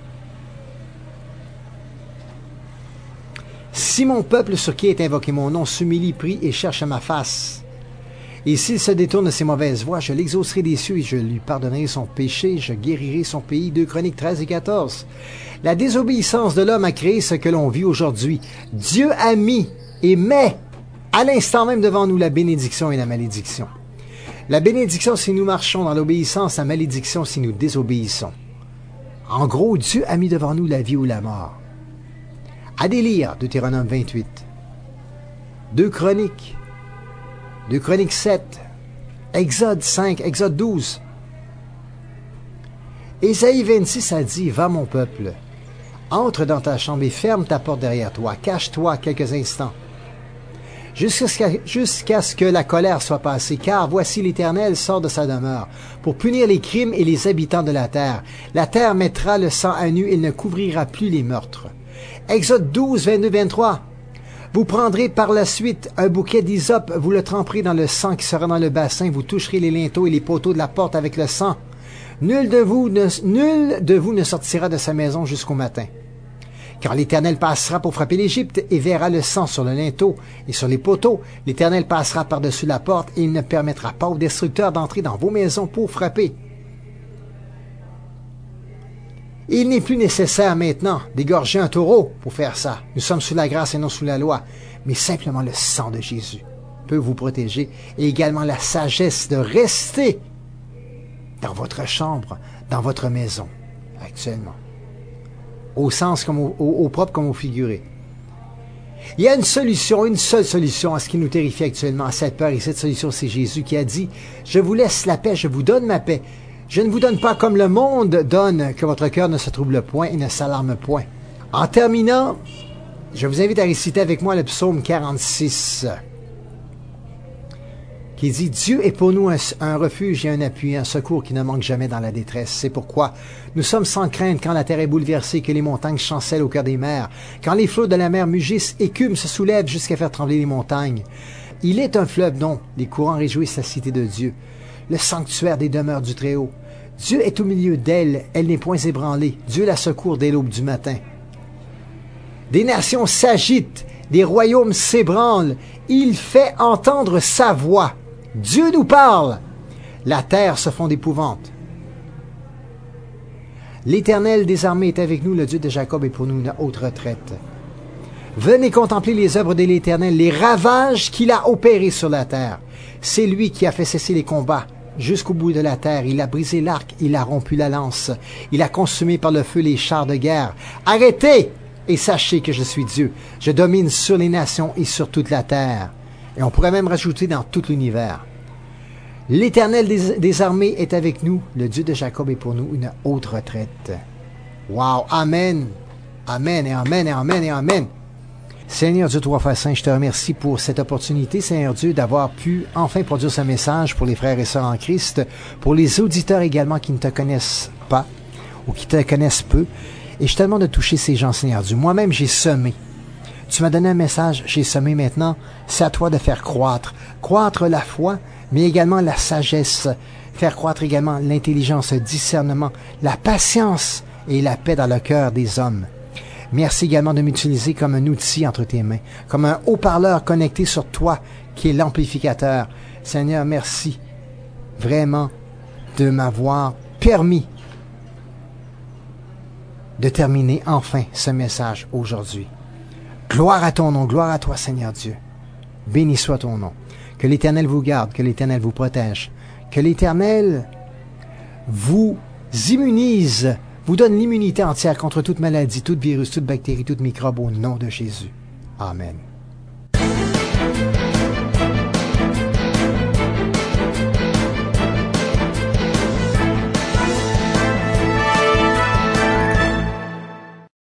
Si mon peuple sur qui est invoqué mon nom s'humilie, prie et cherche ma face, et s'il se détourne de ses mauvaises voies, je l'exaucerai des cieux et je lui pardonnerai son péché, je guérirai son pays. deux Chroniques treize et quatorze. La désobéissance de l'homme a créé ce que l'on vit aujourd'hui. Dieu a mis et met à l'instant même devant nous la bénédiction et la malédiction. La bénédiction si nous marchons dans l'obéissance, la malédiction si nous désobéissons. En gros, Dieu a mis devant nous la vie ou la mort. À délire, Deutéronome vingt-huit. deux Chroniques. deux Chroniques sept. Exode cinq. Exode douze. Ésaïe vingt-six a dit, « Va mon peuple, entre dans ta chambre et ferme ta porte derrière toi, cache-toi quelques instants. » Jusqu'à, jusqu'à ce que la colère soit passée, car voici l'Éternel sort de sa demeure, pour punir les crimes et les habitants de la terre. La terre mettra le sang à nu, il ne couvrira plus les meurtres. Exode douze, vingt-deux, vingt-trois. Vous prendrez par la suite un bouquet d'hysope, vous le tremperez dans le sang qui sera dans le bassin, vous toucherez les linteaux et les poteaux de la porte avec le sang. Nul de vous ne, nul de vous ne sortira de sa maison jusqu'au matin. Quand l'Éternel passera pour frapper l'Égypte et verra le sang sur le linteau et sur les poteaux, l'Éternel passera par-dessus la porte et il ne permettra pas aux destructeurs d'entrer dans vos maisons pour frapper. Il n'est plus nécessaire maintenant d'égorger un taureau pour faire ça. Nous sommes sous la grâce et non sous la loi. Mais simplement le sang de Jésus peut vous protéger et également la sagesse de rester dans votre chambre, dans votre maison, actuellement. Au sens comme au, au, au propre comme au figuré. Il y a une solution, une seule solution à ce qui nous terrifie actuellement, à cette peur, et cette solution, c'est Jésus qui a dit, « Je vous laisse la paix, je vous donne ma paix. Je ne vous donne pas comme le monde donne, que votre cœur ne se trouble point et ne s'alarme point. » En terminant, je vous invite à réciter avec moi le psaume quarante-six, qui dit « Dieu est pour nous un, un refuge et un appui, un secours qui ne manque jamais dans la détresse. C'est pourquoi nous sommes sans crainte quand la terre est bouleversée, que les montagnes chancellent au cœur des mers, quand les flots de la mer mugissent, écument, se soulèvent jusqu'à faire trembler les montagnes. Il est un fleuve dont les courants réjouissent la cité de Dieu, le sanctuaire des demeures du Très-Haut. Dieu est au milieu d'elle, elle n'est point ébranlée. Dieu la secourt dès l'aube du matin. Des nations s'agitent, des royaumes s'ébranlent. Il fait entendre sa voix. Dieu nous parle. La terre se fond d'épouvante. L'Éternel des armées est avec nous, le Dieu de Jacob est pour nous une haute retraite. Venez contempler les œuvres de l'Éternel, les ravages qu'il a opérés sur la terre. C'est lui qui a fait cesser les combats jusqu'au bout de la terre. Il a brisé l'arc, il a rompu la lance. Il a consumé par le feu les chars de guerre. Arrêtez et sachez que je suis Dieu. Je domine sur les nations et sur toute la terre. Et on pourrait même rajouter dans tout l'univers. L'Éternel des, des armées est avec nous. Le Dieu de Jacob est pour nous une haute retraite. Wow! Amen! Amen et amen et amen et amen! Seigneur Dieu trois fois saint, je te remercie pour cette opportunité, Seigneur Dieu, d'avoir pu enfin produire ce message pour les frères et sœurs en Christ, pour les auditeurs également qui ne te connaissent pas ou qui te connaissent peu. Et je te demande de toucher ces gens, Seigneur Dieu. Moi-même, j'ai semé. Tu m'as donné un message, j'ai semé maintenant. C'est à toi de faire croître. Croître la foi, mais également la sagesse, faire croître également l'intelligence, le discernement, la patience et la paix dans le cœur des hommes. Merci également de m'utiliser comme un outil entre tes mains, comme un haut-parleur connecté sur toi qui est l'amplificateur. Seigneur, merci vraiment de m'avoir permis de terminer enfin ce message aujourd'hui. Gloire à ton nom, gloire à toi Seigneur Dieu. Béni soit ton nom. Que l'Éternel vous garde, que l'Éternel vous protège, que l'Éternel vous immunise, vous donne l'immunité entière contre toute maladie, toute virus, toute bactérie, toute microbe au nom de Jésus. Amen.